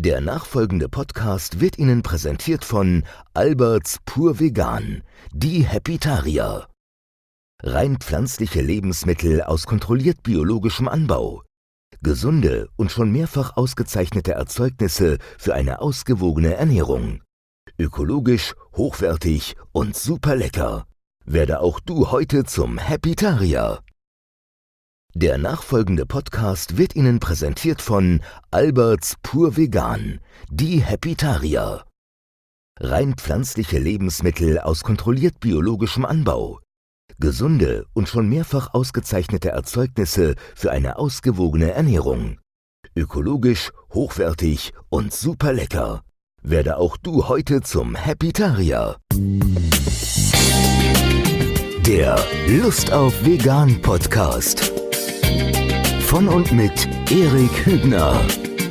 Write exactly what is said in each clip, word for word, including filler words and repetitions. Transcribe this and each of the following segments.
Der nachfolgende Podcast wird Ihnen präsentiert von Alberts Pur Vegan, die Happytarier. Rein pflanzliche Lebensmittel aus kontrolliert biologischem Anbau. Gesunde und schon mehrfach ausgezeichnete Erzeugnisse für eine ausgewogene Ernährung. Ökologisch, hochwertig und super lecker. Werde auch du heute zum Happytarier. Der nachfolgende Podcast wird Ihnen präsentiert von Alberts Pur Vegan, die Happytarier. Rein pflanzliche Lebensmittel aus kontrolliert biologischem Anbau. Gesunde und schon mehrfach ausgezeichnete Erzeugnisse für eine ausgewogene Ernährung. Ökologisch, hochwertig und super lecker. Werde auch du heute zum Happytarier. Der Lust auf Vegan Podcast. Von und mit Erik Hübner.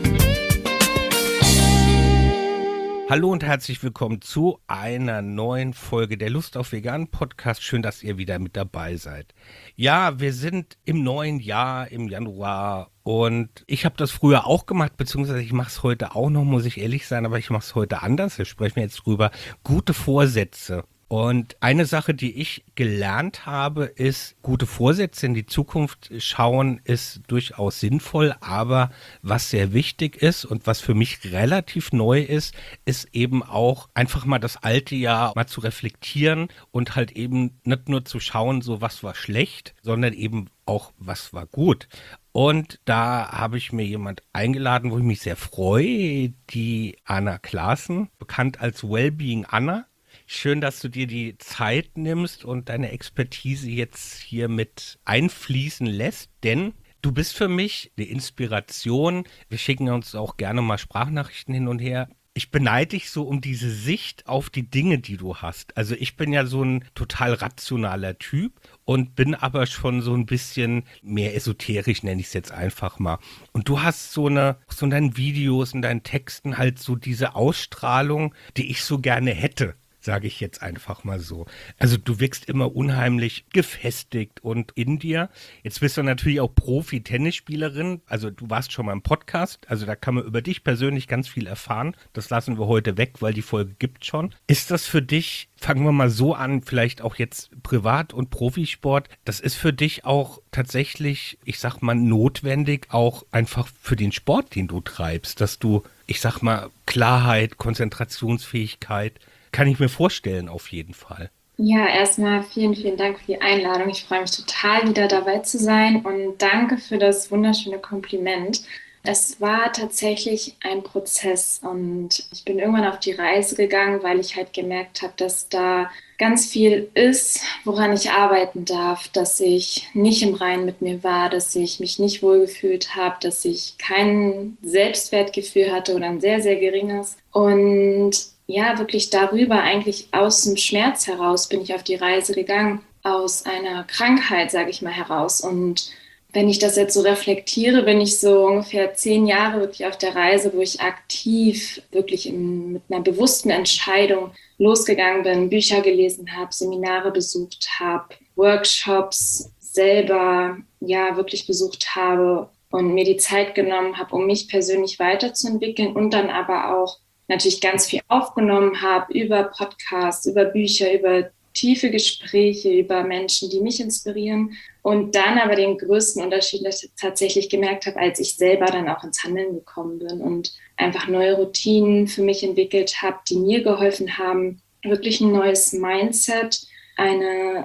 Hallo und herzlich willkommen zu einer neuen Folge der Lust auf Vegan Podcast. Schön, dass ihr wieder mit dabei seid. Ja, wir sind im neuen Jahr, im Januar, und ich habe das früher auch gemacht, beziehungsweise ich mache es heute auch noch, muss ich ehrlich sein, aber ich mache es heute anders. Wir sprechen jetzt drüber. Gute Vorsätze. Und eine Sache, die ich gelernt habe, ist, gute Vorsätze in die Zukunft schauen ist durchaus sinnvoll, aber was sehr wichtig ist und was für mich relativ neu ist, ist eben auch einfach mal das alte Jahr mal zu reflektieren und halt eben nicht nur zu schauen, so was war schlecht, sondern eben auch was war gut. Und da habe ich mir jemand eingeladen, wo ich mich sehr freue, die Anna Klaassen, bekannt als Wellbeing Anna. Schön, dass du dir die Zeit nimmst und deine Expertise jetzt hier mit einfließen lässt, denn du bist für mich eine Inspiration. Wir schicken uns auch gerne mal Sprachnachrichten hin und her. Ich beneide dich so um diese Sicht auf die Dinge, die du hast. Also ich bin ja so ein total rationaler Typ und bin aber schon so ein bisschen mehr esoterisch, nenne ich es jetzt einfach mal. Und du hast so eine, so in deinen Videos, in deinen Texten halt so diese Ausstrahlung, die ich so gerne hätte. Sage ich jetzt einfach mal so. Also du wirkst immer unheimlich gefestigt und in dir. Jetzt bist du natürlich auch Profi-Tennisspielerin. Also du warst schon mal im Podcast. Also da kann man über dich persönlich ganz viel erfahren. Das lassen wir heute weg, weil die Folge gibt schon. Ist das für dich, fangen wir mal so an, vielleicht auch jetzt Privat- und Profisport, das ist für dich auch tatsächlich, ich sag mal, notwendig, auch einfach für den Sport, den du treibst, dass du, ich sag mal, Klarheit, Konzentrationsfähigkeit, kann ich mir vorstellen, auf jeden Fall. Ja, erstmal vielen, vielen Dank für die Einladung. Ich freue mich total, wieder dabei zu sein und danke für das wunderschöne Kompliment. Es war tatsächlich ein Prozess und ich bin irgendwann auf die Reise gegangen, weil ich halt gemerkt habe, dass da ganz viel ist, woran ich arbeiten darf, dass ich nicht im Reinen mit mir war, dass ich mich nicht wohlgefühlt habe, dass ich kein Selbstwertgefühl hatte oder ein sehr, sehr geringes. Und ja, wirklich darüber, eigentlich aus dem Schmerz heraus bin ich auf die Reise gegangen, aus einer Krankheit, sage ich mal, heraus. Und wenn ich das jetzt so reflektiere, bin ich so ungefähr zehn Jahre wirklich auf der Reise, wo ich aktiv, wirklich in, mit einer bewussten Entscheidung losgegangen bin, Bücher gelesen habe, Seminare besucht habe, Workshops selber ja wirklich besucht habe und mir die Zeit genommen habe, um mich persönlich weiterzuentwickeln und dann aber auch natürlich ganz viel aufgenommen habe über Podcasts, über Bücher, über tiefe Gespräche, über Menschen, die mich inspirieren. Und dann aber den größten Unterschied tatsächlich gemerkt habe, als ich selber dann auch ins Handeln gekommen bin und einfach neue Routinen für mich entwickelt habe, die mir geholfen haben, wirklich ein neues Mindset, eine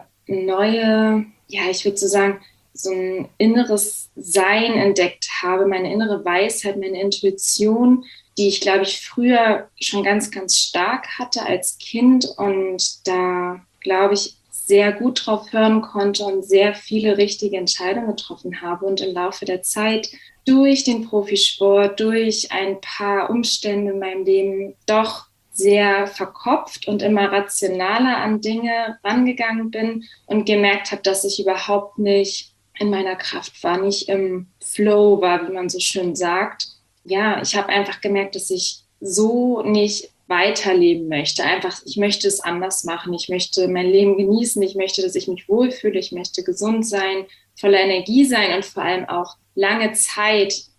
neue, ja, ich würde so sagen, so ein inneres Sein entdeckt habe, meine innere Weisheit, meine Intuition, die ich, glaube ich, früher schon ganz, ganz stark hatte als Kind und da, glaube ich, sehr gut drauf hören konnte und sehr viele richtige Entscheidungen getroffen habe. Und im Laufe der Zeit durch den Profisport, durch ein paar Umstände in meinem Leben doch sehr verkopft und immer rationaler an Dinge rangegangen bin und gemerkt habe, dass ich überhaupt nicht in meiner Kraft war, nicht im Flow war, wie man so schön sagt. Ja, ich habe einfach gemerkt, dass ich so nicht weiterleben möchte. Einfach, ich möchte es anders machen. Ich möchte mein Leben genießen. Ich möchte, dass ich mich wohlfühle. Ich möchte gesund sein, voller Energie sein und vor allem auch lange Zeit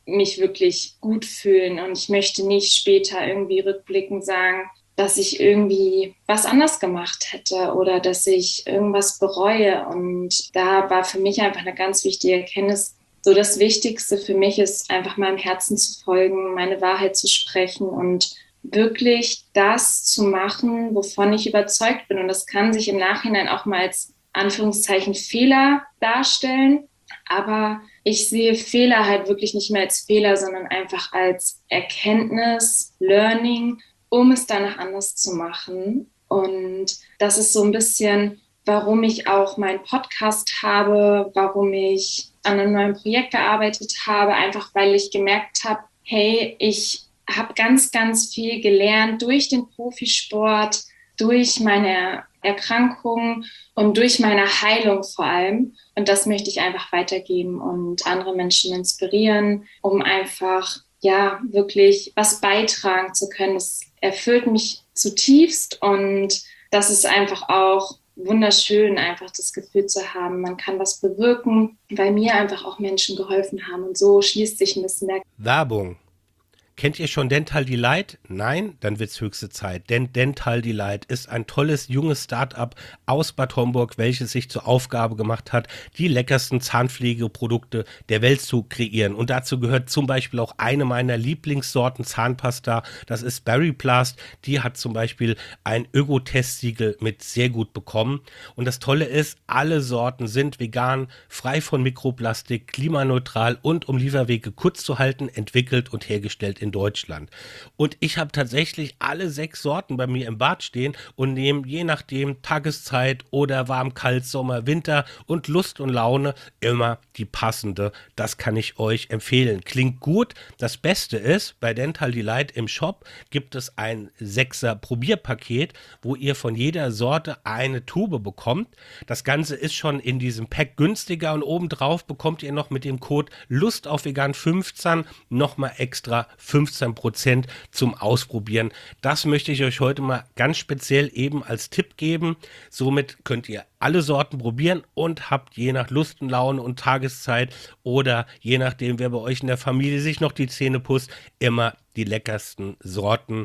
mich wirklich gut fühlen und ich möchte nicht später irgendwie rückblickend sagen, dass ich irgendwie was anders gemacht hätte oder dass ich irgendwas bereue. Und da war für mich einfach eine ganz wichtige Erkenntnis, so das Wichtigste für mich ist einfach meinem Herzen zu folgen, meine Wahrheit zu sprechen und wirklich das zu machen, wovon ich überzeugt bin. Und das kann sich im Nachhinein auch mal als Anführungszeichen Fehler darstellen. Aber ich sehe Fehler halt wirklich nicht mehr als Fehler, sondern einfach als Erkenntnis, Learning, um es danach anders zu machen. Und das ist so ein bisschen, warum ich auch meinen Podcast habe, warum ich an einem neuen Projekt gearbeitet habe, einfach weil ich gemerkt habe, hey, ich habe ganz, ganz viel gelernt durch den Profisport, durch meine Erkrankung und durch meine Heilung vor allem. Und das möchte ich einfach weitergeben und andere Menschen inspirieren, um einfach, ja, wirklich was beitragen zu können. Das erfüllt mich zutiefst und das ist einfach auch wunderschön, einfach das Gefühl zu haben, man kann was bewirken, weil mir einfach auch Menschen geholfen haben. Und so schließt sich ein bisschen der Werbung. Kennt ihr schon Dental Delight? Nein? Dann wird's höchste Zeit. Denn Dental Delight ist ein tolles, junges Start-up aus Bad Homburg, welches sich zur Aufgabe gemacht hat, die leckersten Zahnpflegeprodukte der Welt zu kreieren. Und dazu gehört zum Beispiel auch eine meiner Lieblingssorten Zahnpasta. Das ist Berry Blast. Die hat zum Beispiel ein Öko-Testsiegel mit sehr gut bekommen. Und das Tolle ist, alle Sorten sind vegan, frei von Mikroplastik, klimaneutral und um Lieferwege kurz zu halten, entwickelt und hergestellt in Deutschland. Und ich habe tatsächlich alle sechs Sorten bei mir im Bad stehen und nehme je nachdem Tageszeit oder warm, kalt, Sommer, Winter und Lust und Laune immer die passende. Das kann ich euch empfehlen. Klingt gut. Das Beste ist, bei Dental Delight im Shop gibt es ein sechser Probierpaket, wo ihr von jeder Sorte eine Tube bekommt. Das Ganze ist schon in diesem Pack günstiger und obendrauf bekommt ihr noch mit dem Code Lust auf Vegan fünfzehn nochmal extra fünfzehn Prozent zum Ausprobieren. Das möchte ich euch heute mal ganz speziell eben als Tipp geben. Somit könnt ihr alle Sorten probieren und habt je nach Lust und Laune und Tageszeit oder je nachdem, wer bei euch in der Familie sich noch die Zähne putzt, immer die leckersten Sorten.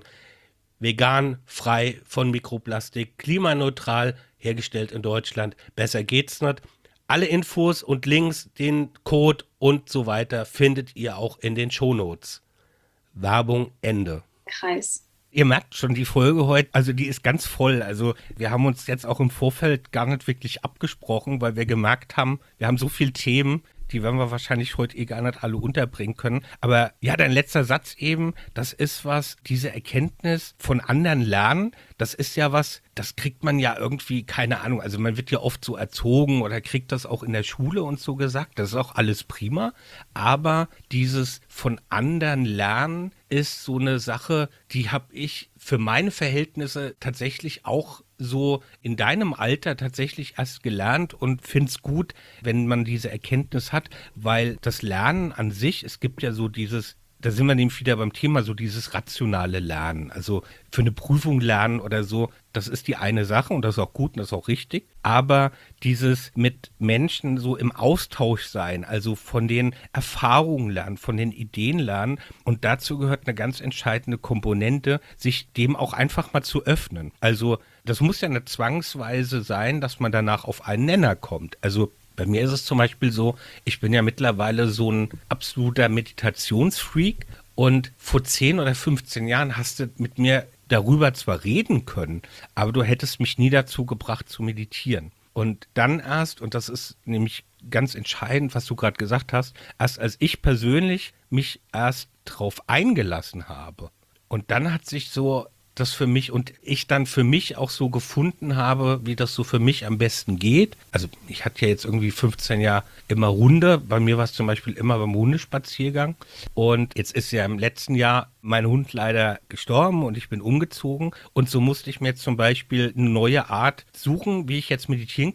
Vegan, frei von Mikroplastik, klimaneutral, hergestellt in Deutschland. Besser geht's nicht. Alle Infos und Links, den Code und so weiter findet ihr auch in den Shownotes. Werbung Ende. Kreis. Ihr merkt schon, die Folge heute, also die ist ganz voll. Also wir haben uns jetzt auch im Vorfeld gar nicht wirklich abgesprochen, weil wir gemerkt haben, wir haben so viele Themen, die werden wir wahrscheinlich heute eh gar nicht alle unterbringen können. Aber ja, dein letzter Satz eben, das ist was, diese Erkenntnis von anderen lernen, das ist ja was, das kriegt man ja irgendwie, keine Ahnung, also man wird ja oft so erzogen oder kriegt das auch in der Schule und so gesagt, das ist auch alles prima, aber dieses von anderen lernen ist so eine Sache, die habe ich für meine Verhältnisse tatsächlich auch so in deinem Alter tatsächlich erst gelernt und finde es gut, wenn man diese Erkenntnis hat, weil das Lernen an sich, es gibt ja so dieses, da sind wir nämlich wieder beim Thema, so dieses rationale Lernen. Also für eine Prüfung lernen oder so, das ist die eine Sache und das ist auch gut und das ist auch richtig. Aber dieses mit Menschen so im Austausch sein, also von den Erfahrungen lernen, von den Ideen lernen. Und dazu gehört eine ganz entscheidende Komponente, sich dem auch einfach mal zu öffnen. Also das muss ja nicht zwangsweise sein, dass man danach auf einen Nenner kommt. Also bei mir ist es zum Beispiel so, ich bin ja mittlerweile so ein absoluter Meditationsfreak und vor zehn oder fünfzehn Jahren hast du mit mir darüber zwar reden können, aber du hättest mich nie dazu gebracht zu meditieren. Und dann erst, und das ist nämlich ganz entscheidend, was du gerade gesagt hast, erst als ich persönlich mich erst drauf eingelassen habe. Und dann hat sich so das für mich und ich dann für mich auch so gefunden habe, wie das so für mich am besten geht. Also ich hatte ja jetzt irgendwie fünfzehn Jahre immer Hunde. Bei mir war es zum Beispiel immer beim Hundespaziergang. Und jetzt ist ja im letzten Jahr mein Hund leider gestorben und ich bin umgezogen. Und so musste ich mir jetzt zum Beispiel eine neue Art suchen, wie ich jetzt meditieren kann.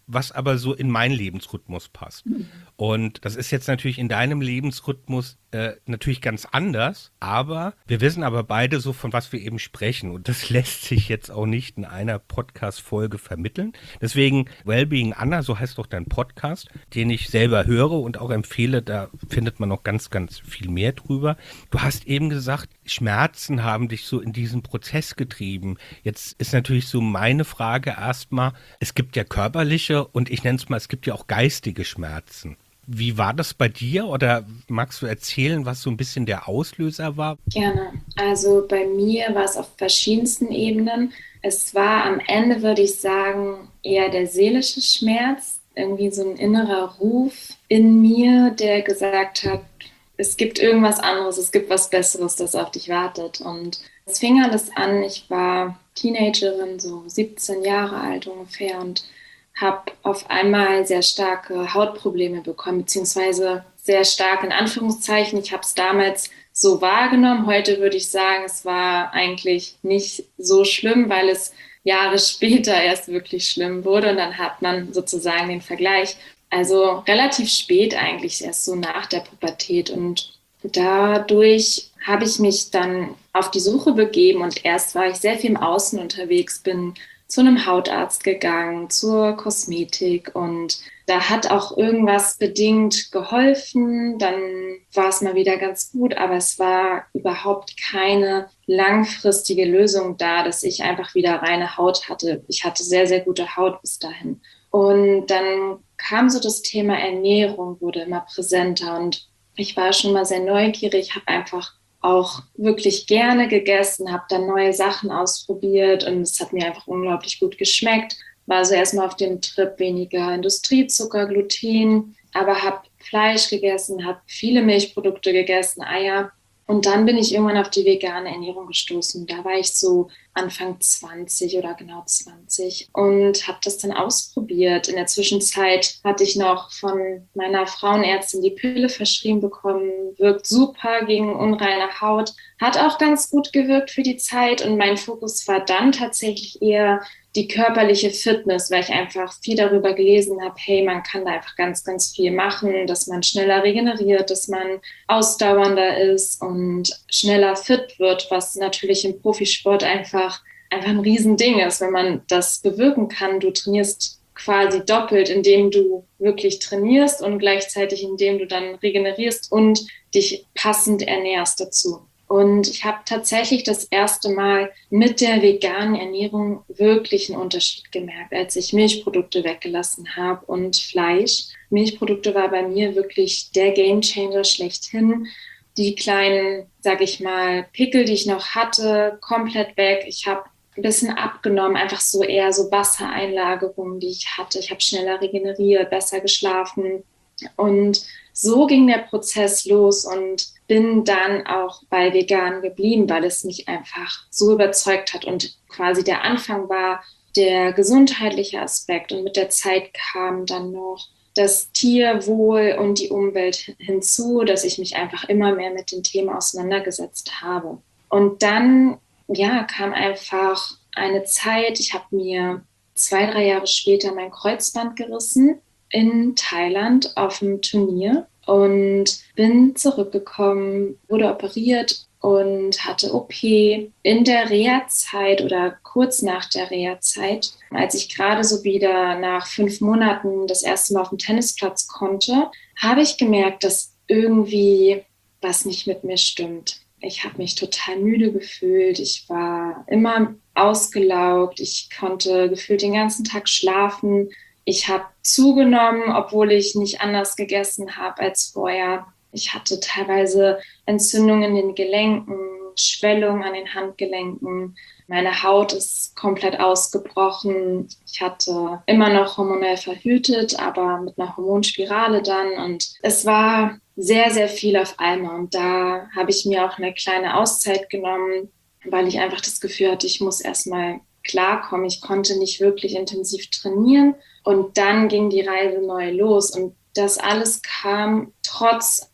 was aber so in meinen Lebensrhythmus passt. Mhm. Und das ist jetzt natürlich in deinem Lebensrhythmus äh, natürlich ganz anders, aber wir wissen aber beide so, von was wir eben sprechen. Und das lässt sich jetzt auch nicht in einer Podcast-Folge vermitteln. Deswegen Wellbeing Anna, so heißt doch dein Podcast, den ich selber höre und auch empfehle, da findet man noch ganz, ganz viel mehr drüber. Du hast eben gesagt, Schmerzen haben dich so in diesen Prozess getrieben. Jetzt ist natürlich so meine Frage erstmal, es gibt ja körperliche und ich nenne es mal, es gibt ja auch geistige Schmerzen. Wie war das bei dir oder magst du erzählen, was so ein bisschen der Auslöser war? Gerne. Also bei mir war es auf verschiedensten Ebenen. Es war am Ende, würde ich sagen, eher der seelische Schmerz, irgendwie so ein innerer Ruf in mir, der gesagt hat, es gibt irgendwas anderes, es gibt was Besseres, das auf dich wartet. Und es fing alles an, ich war Teenagerin, so siebzehn Jahre alt ungefähr und habe auf einmal sehr starke Hautprobleme bekommen, beziehungsweise sehr stark in Anführungszeichen. Ich habe es damals so wahrgenommen. Heute würde ich sagen, es war eigentlich nicht so schlimm, weil es Jahre später erst wirklich schlimm wurde. Und dann hat man sozusagen den Vergleich. Also relativ spät eigentlich, erst so nach der Pubertät. Und dadurch habe ich mich dann auf die Suche begeben. Und erst war ich sehr viel im Außen unterwegs, bin zu einem Hautarzt gegangen, zur Kosmetik und da hat auch irgendwas bedingt geholfen, dann war es mal wieder ganz gut, aber es war überhaupt keine langfristige Lösung da, dass ich einfach wieder reine Haut hatte. Ich hatte sehr, sehr gute Haut bis dahin. Und dann kam so das Thema Ernährung, wurde immer präsenter und ich war schon mal sehr neugierig, habe einfach auch wirklich gerne gegessen, habe dann neue Sachen ausprobiert und es hat mir einfach unglaublich gut geschmeckt. War so erstmal auf dem Trip weniger Industriezucker, Gluten, aber habe Fleisch gegessen, habe viele Milchprodukte gegessen, Eier. Und dann bin ich irgendwann auf die vegane Ernährung gestoßen. Da war ich so Anfang zwanzig oder genau zwanzig und habe das dann ausprobiert. In der Zwischenzeit hatte ich noch von meiner Frauenärztin die Pille verschrieben bekommen. Wirkt super gegen unreine Haut. Hat auch ganz gut gewirkt für die Zeit. Und mein Fokus war dann tatsächlich eher die körperliche Fitness, weil ich einfach viel darüber gelesen habe, hey, man kann da einfach ganz, ganz viel machen, dass man schneller regeneriert, dass man ausdauernder ist und schneller fit wird, was natürlich im Profisport einfach, einfach ein Riesending ist, wenn man das bewirken kann. Du trainierst quasi doppelt, indem du wirklich trainierst und gleichzeitig indem du dann regenerierst und dich passend ernährst dazu. Und ich habe tatsächlich das erste Mal mit der veganen Ernährung wirklich einen Unterschied gemerkt, als ich Milchprodukte weggelassen habe und Fleisch. Milchprodukte war bei mir wirklich der Gamechanger schlechthin. Die kleinen, sag ich mal, Pickel, die ich noch hatte, komplett weg. Ich habe ein bisschen abgenommen, einfach so eher so Wassereinlagerungen, die ich hatte. Ich habe schneller regeneriert, besser geschlafen. Und so ging der Prozess los und bin dann auch bei vegan geblieben, weil es mich einfach so überzeugt hat und quasi der Anfang war der gesundheitliche Aspekt und mit der Zeit kam dann noch das Tierwohl und die Umwelt hinzu, dass ich mich einfach immer mehr mit dem Thema auseinandergesetzt habe. Und dann, ja, kam einfach eine Zeit, ich habe mir zwei, drei Jahre später mein Kreuzband gerissen in Thailand auf einem Turnier und bin zurückgekommen, wurde operiert und hatte O P in der Reha-Zeit oder kurz nach der Reha-Zeit, als ich gerade so wieder nach fünf Monaten das erste Mal auf dem Tennisplatz konnte, habe ich gemerkt, dass irgendwie was nicht mit mir stimmt. Ich habe mich total müde gefühlt, ich war immer ausgelaugt, ich konnte gefühlt den ganzen Tag schlafen. Ich habe zugenommen, obwohl ich nicht anders gegessen habe als vorher. Ich hatte teilweise Entzündungen in den Gelenken, Schwellungen an den Handgelenken. Meine Haut ist komplett ausgebrochen. Ich hatte immer noch hormonell verhütet, aber mit einer Hormonspirale dann. Und es war sehr, sehr viel auf einmal. Und da habe ich mir auch eine kleine Auszeit genommen, weil ich einfach das Gefühl hatte, ich muss erstmal klarkommen. Ich konnte nicht wirklich intensiv trainieren. Und dann ging die Reise neu los. Und das alles kam trotz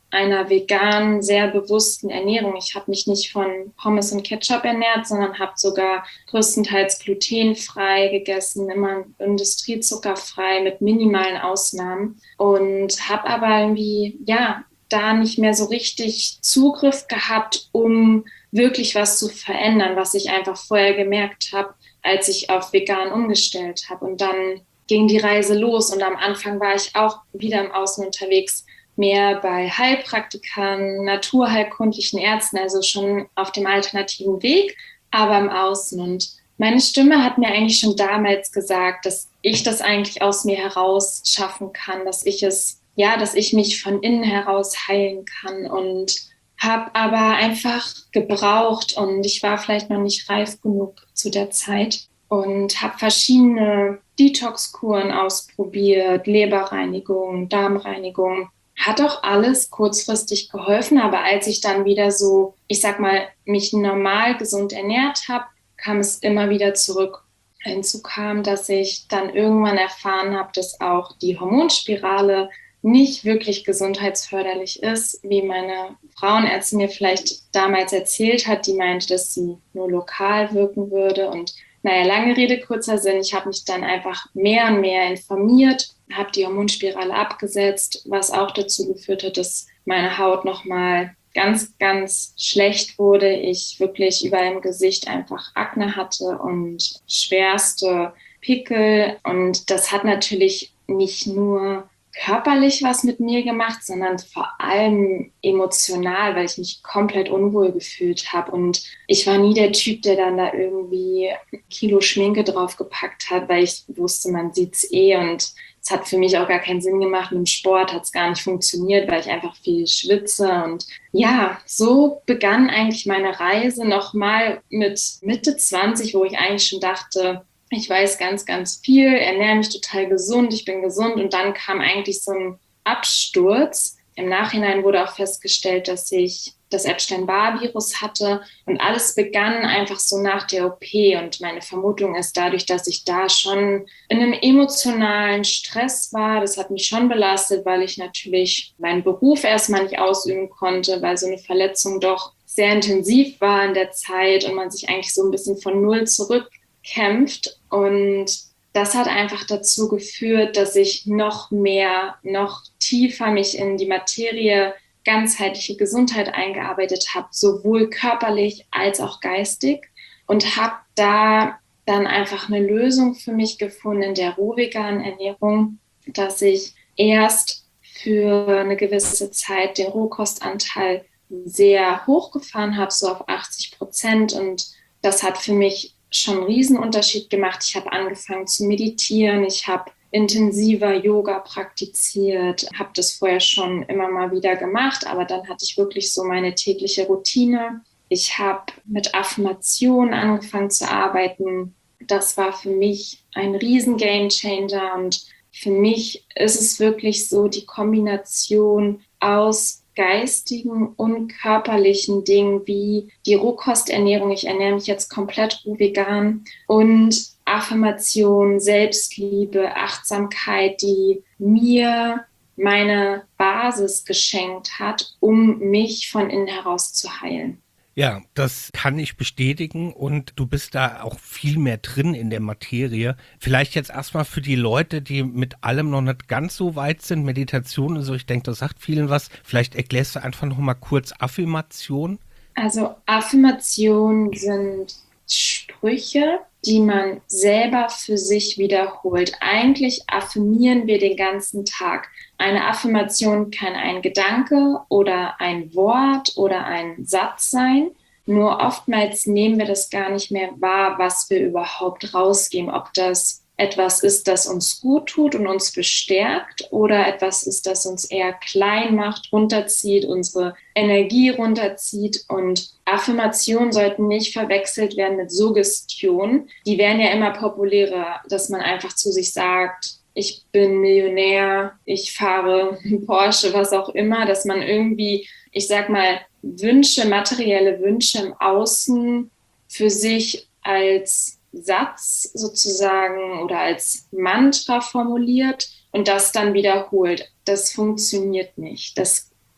einer veganen, sehr bewussten Ernährung. Ich habe mich nicht von Pommes und Ketchup ernährt, sondern habe sogar größtenteils glutenfrei gegessen, immer industriezuckerfrei mit minimalen Ausnahmen und habe aber irgendwie, ja, da nicht mehr so richtig Zugriff gehabt, um wirklich was zu verändern, was ich einfach vorher gemerkt habe, als ich auf vegan umgestellt habe. Und dann ging die Reise los und am Anfang war ich auch wieder im Außen unterwegs, mehr bei Heilpraktikern, naturheilkundlichen Ärzten, also schon auf dem alternativen Weg, aber im Außen. Und meine Stimme hat mir eigentlich schon damals gesagt, dass ich das eigentlich aus mir heraus schaffen kann, dass ich es, ja, dass ich mich von innen heraus heilen kann und habe aber einfach gebraucht und ich war vielleicht noch nicht reif genug zu der Zeit und habe verschiedene Detox-Kuren ausprobiert, Leberreinigung, Darmreinigung. Hat auch alles kurzfristig geholfen, aber als ich dann wieder so, ich sag mal, mich normal gesund ernährt habe, kam es immer wieder zurück. Hinzu kam, dass ich dann irgendwann erfahren habe, dass auch die Hormonspirale nicht wirklich gesundheitsförderlich ist, wie meine Frauenärztin mir vielleicht damals erzählt hat, die meinte, dass sie nur lokal wirken würde. Und naja, lange Rede, kurzer Sinn, ich habe mich dann einfach mehr und mehr informiert, habe die Hormonspirale abgesetzt, was auch dazu geführt hat, dass meine Haut nochmal ganz, ganz schlecht wurde. Ich wirklich überall im Gesicht einfach Akne hatte und schwerste Pickel. Und das hat natürlich nicht nur körperlich was mit mir gemacht, sondern vor allem emotional, weil ich mich komplett unwohl gefühlt habe. Und ich war nie der Typ, der dann da irgendwie ein Kilo Schminke draufgepackt hat, weil ich wusste, man sieht's eh. Und es hat für mich auch gar keinen Sinn gemacht. Mit dem Sport hat es gar nicht funktioniert, weil ich einfach viel schwitze. Und ja, so begann eigentlich meine Reise nochmal mit Mitte zwanzig, wo ich eigentlich schon dachte, ich weiß ganz, ganz viel, ernähre mich total gesund, ich bin gesund. Und dann kam eigentlich so ein Absturz. Im Nachhinein wurde auch festgestellt, dass ich das Epstein-Barr-Virus hatte. Und alles begann einfach so nach der O P. Und meine Vermutung ist dadurch, dass ich da schon in einem emotionalen Stress war. Das hat mich schon belastet, weil ich natürlich meinen Beruf erstmal nicht ausüben konnte, weil so eine Verletzung doch sehr intensiv war in der Zeit und man sich eigentlich so ein bisschen von Null zurück kämpft und das hat einfach dazu geführt, dass ich noch mehr, noch tiefer mich in die Materie ganzheitliche Gesundheit eingearbeitet habe, sowohl körperlich als auch geistig und habe da dann einfach eine Lösung für mich gefunden in der rohveganen Ernährung, dass ich erst für eine gewisse Zeit den Rohkostanteil sehr hochgefahren habe, so auf achtzig Prozent und das hat für mich schon einen Riesenunterschied gemacht. Ich habe angefangen zu meditieren, ich habe intensiver Yoga praktiziert, habe das vorher schon immer mal wieder gemacht, aber dann hatte ich wirklich so meine tägliche Routine. Ich habe mit Affirmationen angefangen zu arbeiten. Das war für mich ein riesen Gamechanger und für mich ist es wirklich so die Kombination aus geistigen und körperlichen Dingen wie die Rohkosternährung. Ich ernähre mich jetzt komplett roh vegan und Affirmation, Selbstliebe, Achtsamkeit, die mir meine Basis geschenkt hat, um mich von innen heraus zu heilen. Ja, das kann ich bestätigen und du bist da auch viel mehr drin in der Materie. Vielleicht jetzt erstmal für die Leute, die mit allem noch nicht ganz so weit sind, Meditation und so, ich denke, das sagt vielen was. Vielleicht erklärst du einfach noch mal kurz Affirmation. Also Affirmationen sind Sprüche, die man selber für sich wiederholt. Eigentlich affirmieren wir den ganzen Tag. Eine Affirmation kann ein Gedanke oder ein Wort oder ein Satz sein. Nur oftmals nehmen wir das gar nicht mehr wahr, was wir überhaupt rausgeben. Ob das etwas ist, das uns gut tut und uns bestärkt oder etwas ist, das uns eher klein macht, runterzieht, unsere Energie runterzieht. Und Affirmationen sollten nicht verwechselt werden mit Suggestion. Die werden ja immer populärer, dass man einfach zu sich sagt, ich bin Millionär, ich fahre Porsche, was auch immer, dass man irgendwie, ich sag mal, Wünsche, materielle Wünsche im Außen für sich als Satz sozusagen oder als Mantra formuliert und das dann wiederholt. Das funktioniert nicht. Das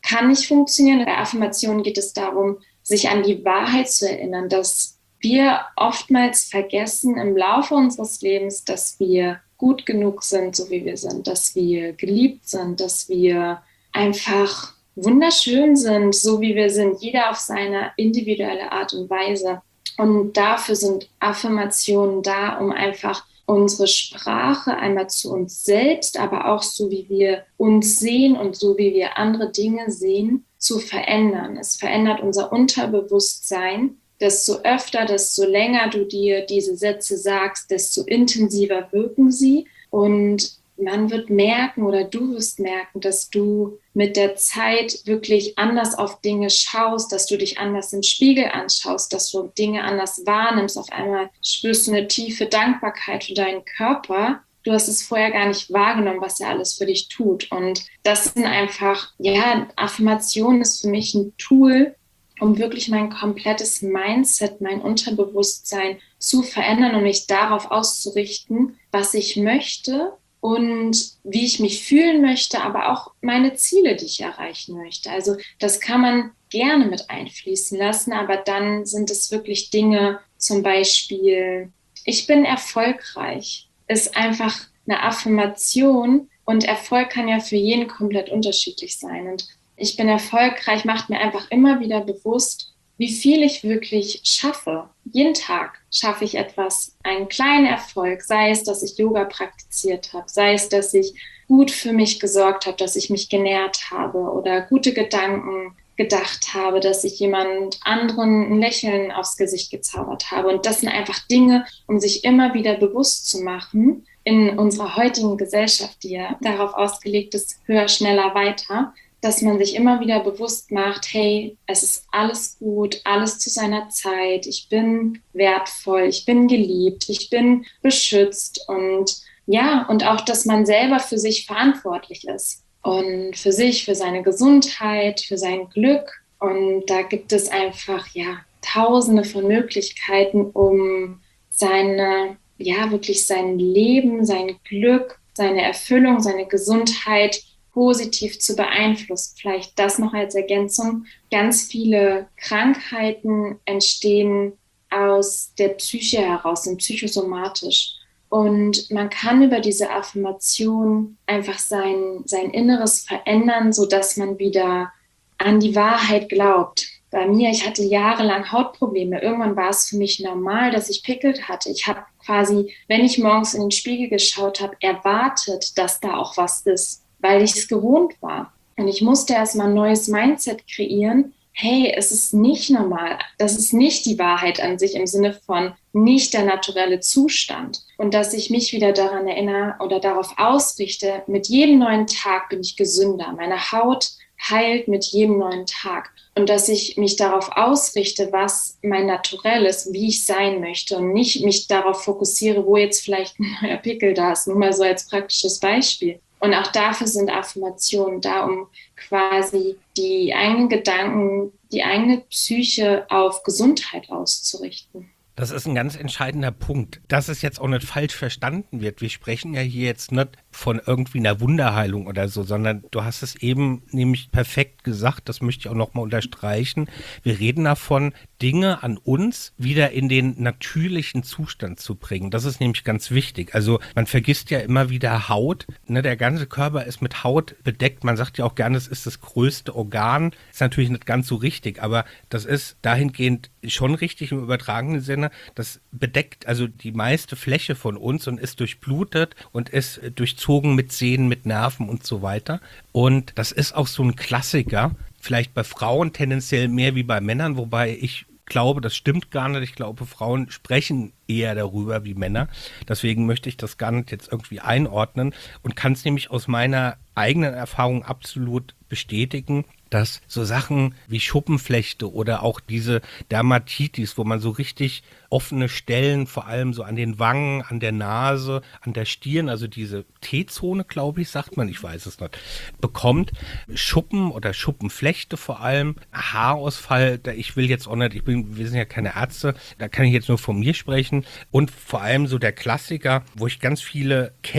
kann nicht funktionieren. Bei Affirmationen geht es darum, sich an die Wahrheit zu erinnern, dass wir oftmals vergessen im Laufe unseres Lebens, dass wir gut genug sind, so wie wir sind, dass wir geliebt sind, dass wir einfach wunderschön sind, so wie wir sind, jeder auf seine individuelle Art und Weise. Und dafür sind Affirmationen da, um einfach unsere Sprache einmal zu uns selbst, aber auch so, wie wir uns sehen und so, wie wir andere Dinge sehen, zu verändern. Es verändert unser Unterbewusstsein. Desto öfter, desto länger du dir diese Sätze sagst, desto intensiver wirken sie. Und man wird merken oder du wirst merken, dass du mit der Zeit wirklich anders auf Dinge schaust, dass du dich anders im Spiegel anschaust, dass du Dinge anders wahrnimmst. Auf einmal spürst du eine tiefe Dankbarkeit für deinen Körper. Du hast es vorher gar nicht wahrgenommen, was er alles für dich tut. Und das sind einfach, ja, Affirmation ist für mich ein Tool, um wirklich mein komplettes Mindset, mein Unterbewusstsein zu verändern und mich darauf auszurichten, was ich möchte und wie ich mich fühlen möchte, aber auch meine Ziele, die ich erreichen möchte. Also das kann man gerne mit einfließen lassen, aber dann sind es wirklich Dinge, zum Beispiel, ich bin erfolgreich, ist einfach eine Affirmation und Erfolg kann ja für jeden komplett unterschiedlich sein. Und ich bin erfolgreich, macht mir einfach immer wieder bewusst, wie viel ich wirklich schaffe. Jeden Tag schaffe ich etwas, einen kleinen Erfolg, sei es, dass ich Yoga praktiziert habe, sei es, dass ich gut für mich gesorgt habe, dass ich mich genährt habe oder gute Gedanken gedacht habe, dass ich jemand anderen ein Lächeln aufs Gesicht gezaubert habe. Und das sind einfach Dinge, um sich immer wieder bewusst zu machen, in unserer heutigen Gesellschaft, die ja darauf ausgelegt ist, höher, schneller, weiter, dass man sich immer wieder bewusst macht, hey, es ist alles gut, alles zu seiner Zeit, ich bin wertvoll, ich bin geliebt, ich bin beschützt und ja, und auch, dass man selber für sich verantwortlich ist und für sich, für seine Gesundheit, für sein Glück. Und da gibt es einfach, ja, tausende von Möglichkeiten, um seine, ja, wirklich sein Leben, sein Glück, seine Erfüllung, seine Gesundheit positiv zu beeinflussen. Vielleicht das noch als Ergänzung. Ganz viele Krankheiten entstehen aus der Psyche heraus, sind psychosomatisch. Und man kann über diese Affirmation einfach sein, sein Inneres verändern, sodass man wieder an die Wahrheit glaubt. Bei mir, ich hatte jahrelang Hautprobleme. Irgendwann war es für mich normal, dass ich Pickel hatte. Ich habe quasi, wenn ich morgens in den Spiegel geschaut habe, erwartet, dass da auch was ist, weil ich es gewohnt war. Und ich musste erstmal ein neues Mindset kreieren. Hey, es ist nicht normal. Das ist nicht die Wahrheit an sich im Sinne von nicht der naturelle Zustand. Und dass ich mich wieder daran erinnere oder darauf ausrichte, mit jedem neuen Tag bin ich gesünder. Meine Haut heilt mit jedem neuen Tag. Und dass ich mich darauf ausrichte, was mein Naturell ist, wie ich sein möchte und nicht mich darauf fokussiere, wo jetzt vielleicht ein neuer Pickel da ist. Nur mal so als praktisches Beispiel. Und auch dafür sind Affirmationen da, um quasi die eigenen Gedanken, die eigene Psyche auf Gesundheit auszurichten. Das ist ein ganz entscheidender Punkt, dass es jetzt auch nicht falsch verstanden wird. Wir sprechen ja hier jetzt nicht von irgendwie einer Wunderheilung oder so, sondern du hast es eben nämlich perfekt gesagt, das möchte ich auch nochmal unterstreichen. Wir reden davon, Dinge an uns wieder in den natürlichen Zustand zu bringen. Das ist nämlich ganz wichtig. Also man vergisst ja immer wieder Haut. Ne, der ganze Körper ist mit Haut bedeckt. Man sagt ja auch gerne, es ist das größte Organ. Ist natürlich nicht ganz so richtig, aber das ist dahingehend schon richtig im übertragenen Sinne. Das bedeckt also die meiste Fläche von uns und ist durchblutet und ist durchzogen mit Sehnen, mit Nerven und so weiter. Und das ist auch so ein Klassiker, vielleicht bei Frauen tendenziell mehr wie bei Männern, wobei ich glaube, das stimmt gar nicht. Ich glaube, Frauen sprechen eher darüber wie Männer. Deswegen möchte ich das gar nicht jetzt irgendwie einordnen und kann es nämlich aus meiner eigenen Erfahrung absolut bestätigen, dass so Sachen wie Schuppenflechte oder auch diese Dermatitis, wo man so richtig offene Stellen, vor allem so an den Wangen, an der Nase, an der Stirn, also diese T-Zone, glaube ich, sagt man, ich weiß es nicht, bekommt, Schuppen oder Schuppenflechte vor allem, Haarausfall, da ich will jetzt auch nicht, ich bin, wir sind ja keine Ärzte, da kann ich jetzt nur von mir sprechen und vor allem so der Klassiker, wo ich ganz viele kenne,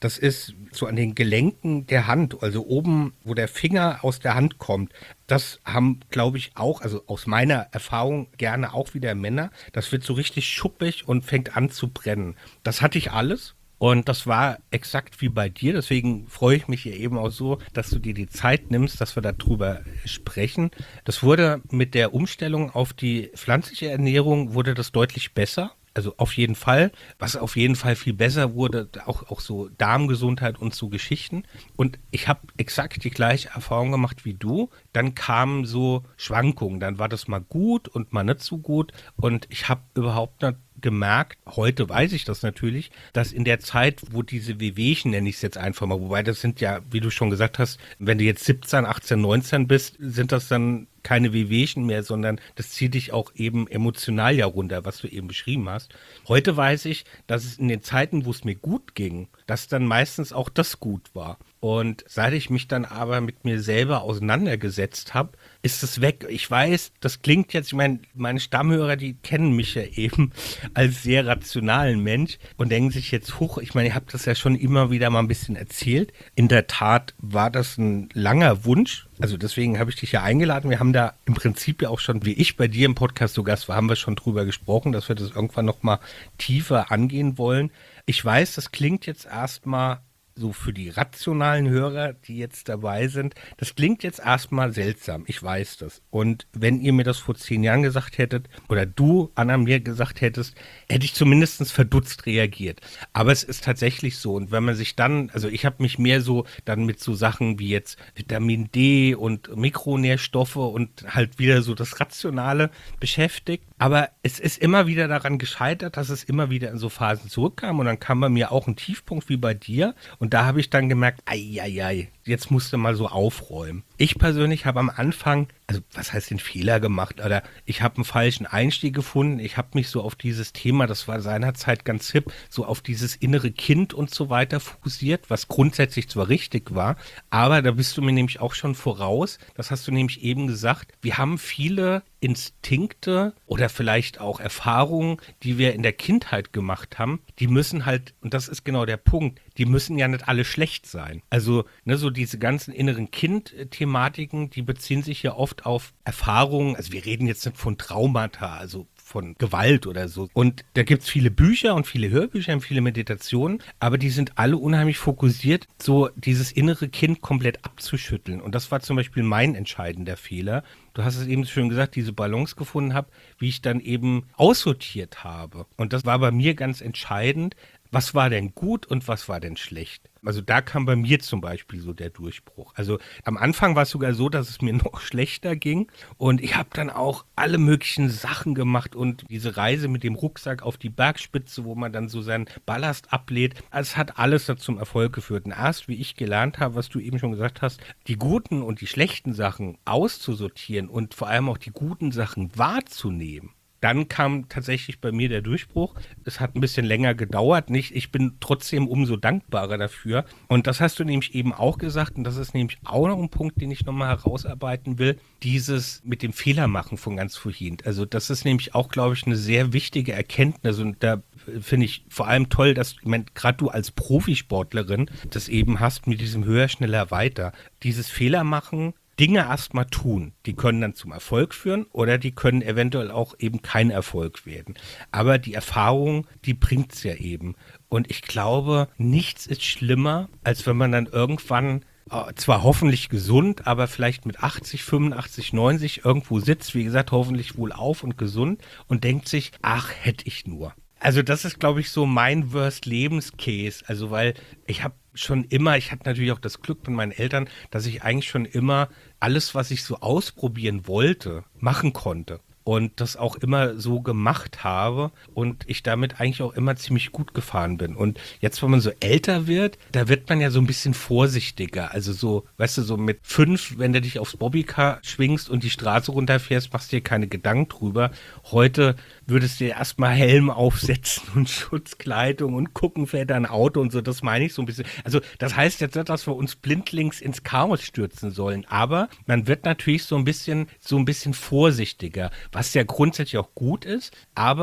das ist so an den Gelenken der Hand, also oben, wo der Finger aus der Hand kommt. Das haben, glaube ich, auch, also aus meiner Erfahrung gerne auch wieder Männer. Das wird so richtig schuppig und fängt an zu brennen. Das hatte ich alles. Und das war exakt wie bei dir, deswegen freue ich mich hier eben auch so, dass du dir die Zeit nimmst, dass wir darüber sprechen. Das wurde mit der Umstellung auf die pflanzliche Ernährung, wurde das deutlich besser. Also auf jeden Fall. Was auf jeden Fall viel besser wurde, auch, auch so Darmgesundheit und so Geschichten. Und ich habe exakt die gleiche Erfahrung gemacht wie du. Dann kamen so Schwankungen. Dann war das mal gut und mal nicht so gut. Und ich habe überhaupt nicht gemerkt, heute weiß ich das natürlich, dass in der Zeit, wo diese Wehwehchen, nenne ich es jetzt einfach mal, wobei das sind ja, wie du schon gesagt hast, wenn du jetzt siebzehn, achtzehn, neunzehn bist, sind das dann keine Wehwehchen mehr, sondern das zieht dich auch eben emotional ja runter, was du eben beschrieben hast. Heute weiß ich, dass es in den Zeiten, wo es mir gut ging, dass dann meistens auch das gut war. Und seit ich mich dann aber mit mir selber auseinandergesetzt habe, ist es weg. Ich weiß, das klingt jetzt, ich meine, meine Stammhörer, die kennen mich ja eben als sehr rationalen Mensch und denken sich jetzt, hoch, ich meine, ihr habt das ja schon immer wieder mal ein bisschen erzählt. In der Tat war das ein langer Wunsch. Also deswegen habe ich dich ja eingeladen. Wir haben da im Prinzip ja auch schon, wie ich bei dir im Podcast zu Gast war, haben wir schon drüber gesprochen, dass wir das irgendwann nochmal tiefer angehen wollen. Ich weiß, das klingt jetzt erstmal so für die rationalen Hörer, die jetzt dabei sind, das klingt jetzt erstmal seltsam, ich weiß das. Und wenn ihr mir das vor zehn Jahren gesagt hättet, oder du, Anna, mir gesagt hättest, hätte ich zumindest verdutzt reagiert. Aber es ist tatsächlich so. Und wenn man sich dann, also ich habe mich mehr so dann mit so Sachen wie jetzt Vitamin D und Mikronährstoffe und halt wieder so das Rationale beschäftigt. Aber es ist immer wieder daran gescheitert, dass es immer wieder in so Phasen zurückkam. Und dann kam bei mir auch ein Tiefpunkt wie bei dir. Und da habe ich dann gemerkt, ei, ei, ei, jetzt musst du mal so aufräumen. Ich persönlich habe am Anfang, also was heißt den Fehler gemacht, oder ich habe einen falschen Einstieg gefunden. Ich habe mich so auf dieses Thema, das war seinerzeit ganz hip, so auf dieses innere Kind und so weiter fokussiert, was grundsätzlich zwar richtig war, aber da bist du mir nämlich auch schon voraus. Das hast du nämlich eben gesagt. Wir haben viele Instinkte oder vielleicht auch Erfahrungen, die wir in der Kindheit gemacht haben, die müssen halt, und das ist genau der Punkt, die müssen ja nicht alle schlecht sein. Also ne, so diese ganzen inneren Kind-Thematiken, die beziehen sich ja oft auf Erfahrungen, also wir reden jetzt nicht von Traumata, also von Gewalt oder so. Und da gibt es viele Bücher und viele Hörbücher und viele Meditationen, aber die sind alle unheimlich fokussiert, so dieses innere Kind komplett abzuschütteln. Und das war zum Beispiel mein entscheidender Fehler. Du hast es eben schön gesagt, diese Balance gefunden habe, wie ich dann eben aussortiert habe. Und das war bei mir ganz entscheidend. Was war denn gut und was war denn schlecht? Also da kam bei mir zum Beispiel so der Durchbruch. Also am Anfang war es sogar so, dass es mir noch schlechter ging und ich habe dann auch alle möglichen Sachen gemacht und diese Reise mit dem Rucksack auf die Bergspitze, wo man dann so seinen Ballast ablädt, also es hat alles da zum Erfolg geführt. Und erst, wie ich gelernt habe, was du eben schon gesagt hast, die guten und die schlechten Sachen auszusortieren und vor allem auch die guten Sachen wahrzunehmen, dann kam tatsächlich bei mir der Durchbruch. Es hat ein bisschen länger gedauert, nicht? Ich bin trotzdem umso dankbarer dafür. Und das hast du nämlich eben auch gesagt. Und das ist nämlich auch noch ein Punkt, den ich nochmal herausarbeiten will. Dieses mit dem Fehlermachen von ganz vorhin. Also das ist nämlich auch, glaube ich, eine sehr wichtige Erkenntnis. Und da finde ich vor allem toll, dass, ich meine, gerade du als Profisportlerin das eben hast mit diesem höher, schneller, weiter. Dieses Fehlermachen, Dinge erstmal tun, die können dann zum Erfolg führen oder die können eventuell auch eben kein Erfolg werden. Aber die Erfahrung, die bringt es ja eben. Und ich glaube, nichts ist schlimmer, als wenn man dann irgendwann äh, zwar hoffentlich gesund, aber vielleicht mit achtzig, fünfundachtzig, neunzig irgendwo sitzt, wie gesagt, hoffentlich wohlauf und gesund und denkt sich, ach, hätte ich nur. Also das ist, glaube ich, so mein Worst-Lebens-Case. Also weil ich habe schon immer, ich hatte natürlich auch das Glück mit meinen Eltern, dass ich eigentlich schon immer alles, was ich so ausprobieren wollte, machen konnte. Und das auch immer so gemacht habe und ich damit eigentlich auch immer ziemlich gut gefahren bin. Und jetzt, wenn man so älter wird, da wird man ja so ein bisschen vorsichtiger. Also so, weißt du, so mit fünf, wenn du dich aufs Bobbycar schwingst und die Straße runterfährst, machst du dir keine Gedanken drüber. Heute würdest du dir erstmal Helm aufsetzen und Schutzkleidung und gucken, fährt da ein Auto und so. Das meine ich so ein bisschen. Also das heißt jetzt nicht, dass wir uns blindlings ins Chaos stürzen sollen. Aber man wird natürlich so ein bisschen, so ein bisschen vorsichtiger. Was ja grundsätzlich auch gut ist, aber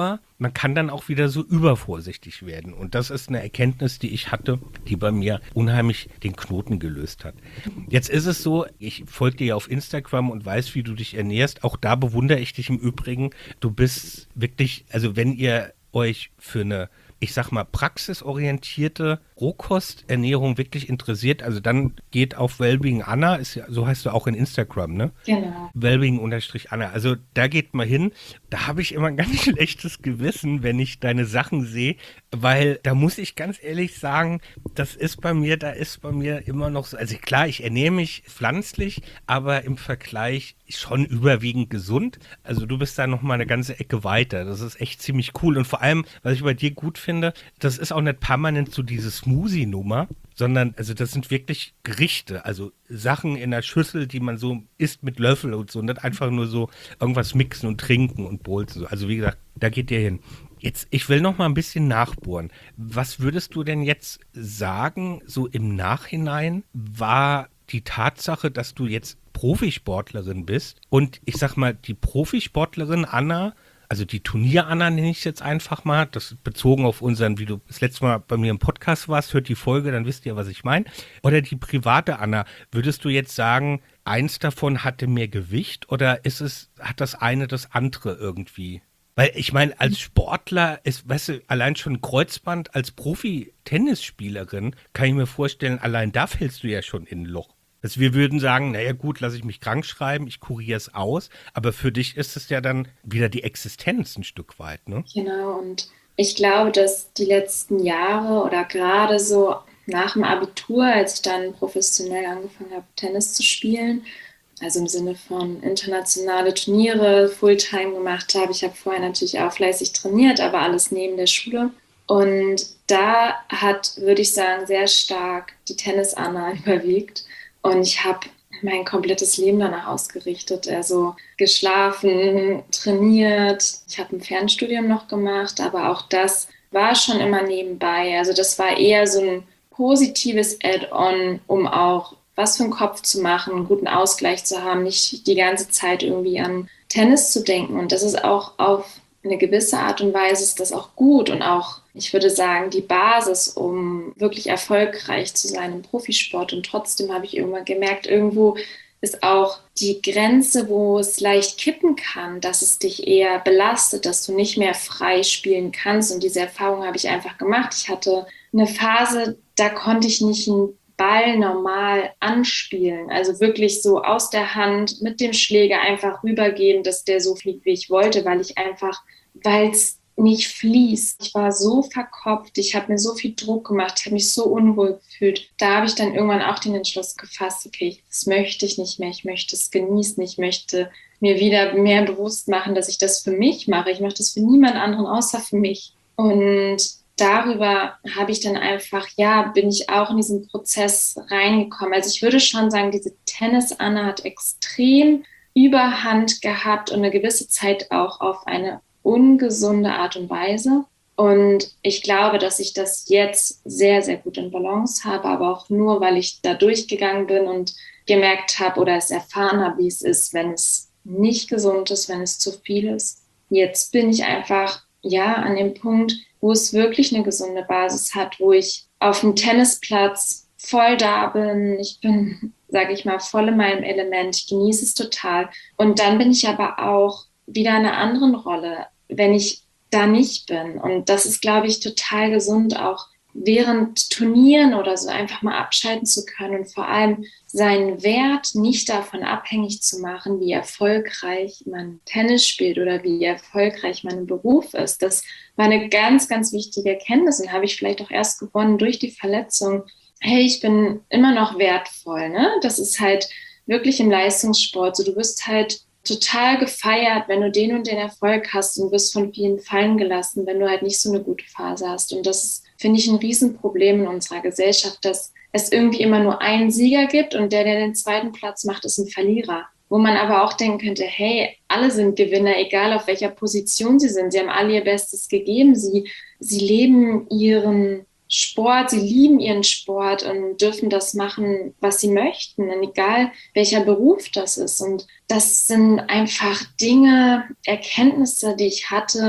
man kann dann auch wieder so übervorsichtig werden. Und das ist eine Erkenntnis, die ich hatte, die bei mir unheimlich den Knoten gelöst hat. Jetzt ist es so, ich folge dir ja auf Instagram und weiß, wie du dich ernährst. Auch da bewundere ich dich im Übrigen. Du bist wirklich, also wenn ihr euch für eine, ich sag mal, praxisorientierte Rohkosternährung wirklich interessiert, also dann geht auf Wellbeing Anna, ist ja, so heißt du auch in Instagram, ne? Genau. Wellbeing-Anna. Also da geht mal hin. Da habe ich immer ein ganz schlechtes Gewissen, wenn ich deine Sachen sehe, weil da muss ich ganz ehrlich sagen, das ist bei mir, da ist bei mir immer noch so, also klar, ich ernähre mich pflanzlich, aber im Vergleich schon überwiegend gesund. Also du bist da noch mal eine ganze Ecke weiter. Das ist echt ziemlich cool. Und vor allem, was ich bei dir gut finde, das ist auch nicht permanent so diese Smoothie-Nummer, sondern also das sind wirklich Gerichte, also Sachen in der Schüssel, die man so isst mit Löffel und so, und nicht einfach nur so irgendwas mixen und trinken und bolzen. Also wie gesagt, da geht ihr hin. Jetzt, ich will noch mal ein bisschen nachbohren. Was würdest du denn jetzt sagen, so im Nachhinein war die Tatsache, dass du jetzt Profisportlerin bist und ich sag mal, die Profisportlerin Anna, also die Turnier-Anna nenne ich es jetzt einfach mal, das bezogen auf unseren, wie du das letzte Mal bei mir im Podcast warst, hört die Folge, dann wisst ihr, was ich meine. Oder die private Anna, würdest du jetzt sagen, eins davon hatte mehr Gewicht oder ist es, hat das eine das andere irgendwie? Weil ich meine, als Sportler ist, weißt du, allein schon Kreuzband als Profi-Tennisspielerin, kann ich mir vorstellen, allein da fällst du ja schon in ein Loch. Also wir würden sagen, naja gut, lasse ich mich krank schreiben, ich kuriere es aus, aber für dich ist es ja dann wieder die Existenz ein Stück weit, ne? Genau, und ich glaube, dass die letzten Jahre oder gerade so nach dem Abitur, als ich dann professionell angefangen habe, Tennis zu spielen, also im Sinne von internationale Turniere Fulltime gemacht habe. Ich habe vorher natürlich auch fleißig trainiert, aber alles neben der Schule. Und da hat, würde ich sagen, sehr stark die Tennis-Anna überwiegt. Und ich habe mein komplettes Leben danach ausgerichtet. Also geschlafen, trainiert. Ich habe ein Fernstudium noch gemacht, aber auch das war schon immer nebenbei. Also das war eher so ein positives Add-on, um auch was für einen Kopf zu machen, einen guten Ausgleich zu haben, nicht die ganze Zeit irgendwie an Tennis zu denken. Und das ist auch auf eine gewisse Art und Weise ist das auch gut und auch, ich würde sagen, die Basis, um wirklich erfolgreich zu sein im Profisport. Und trotzdem habe ich irgendwann gemerkt, irgendwo ist auch die Grenze, wo es leicht kippen kann, dass es dich eher belastet, dass du nicht mehr frei spielen kannst. Und diese Erfahrung habe ich einfach gemacht. Ich hatte eine Phase, da konnte ich nicht ein Ball normal anspielen, also wirklich so aus der Hand mit dem Schläger einfach rübergehen, dass der so fliegt, wie ich wollte, weil ich einfach, weil es nicht fließt. Ich war so verkopft, ich habe mir so viel Druck gemacht, ich habe mich so unwohl gefühlt. Da habe ich dann irgendwann auch den Entschluss gefasst, okay, das möchte ich nicht mehr, ich möchte es genießen, ich möchte mir wieder mehr bewusst machen, dass ich das für mich mache. Ich mache das für niemand anderen außer für mich. Und darüber habe ich dann einfach, ja, bin ich auch in diesen Prozess reingekommen. Also ich würde schon sagen, diese Tennis-Anna hat extrem Überhand gehabt und eine gewisse Zeit auch auf eine ungesunde Art und Weise. Und ich glaube, dass ich das jetzt sehr, sehr gut in Balance habe, aber auch nur, weil ich da durchgegangen bin und gemerkt habe oder es erfahren habe, wie es ist, wenn es nicht gesund ist, wenn es zu viel ist. Jetzt bin ich einfach, ja, an dem Punkt, wo es wirklich eine gesunde Basis hat, wo ich auf dem Tennisplatz voll da bin. Ich bin, sage ich mal, voll in meinem Element. Ich genieße es total. Und dann bin ich aber auch wieder in einer anderen Rolle, wenn ich da nicht bin. Und das ist, glaube ich, total gesund, auch während Turnieren oder so einfach mal abschalten zu können und vor allem seinen Wert nicht davon abhängig zu machen, wie erfolgreich man Tennis spielt oder wie erfolgreich man im Beruf ist. Das war eine ganz, ganz wichtige Erkenntnis und habe ich vielleicht auch erst gewonnen durch die Verletzung. Hey, ich bin immer noch wertvoll, ne? Das ist halt wirklich im Leistungssport so. Du wirst halt total gefeiert, wenn du den und den Erfolg hast und wirst von vielen fallen gelassen, wenn du halt nicht so eine gute Phase hast. Und das ist, finde ich, ein Riesenproblem in unserer Gesellschaft, dass es irgendwie immer nur einen Sieger gibt und der, der den zweiten Platz macht, ist ein Verlierer. Wo man aber auch denken könnte, hey, alle sind Gewinner, egal auf welcher Position sie sind. Sie haben alle ihr Bestes gegeben. Sie, sie leben ihren Sport, sie lieben ihren Sport und dürfen das machen, was sie möchten, und egal welcher Beruf das ist. Und das sind einfach Dinge, Erkenntnisse, die ich hatte,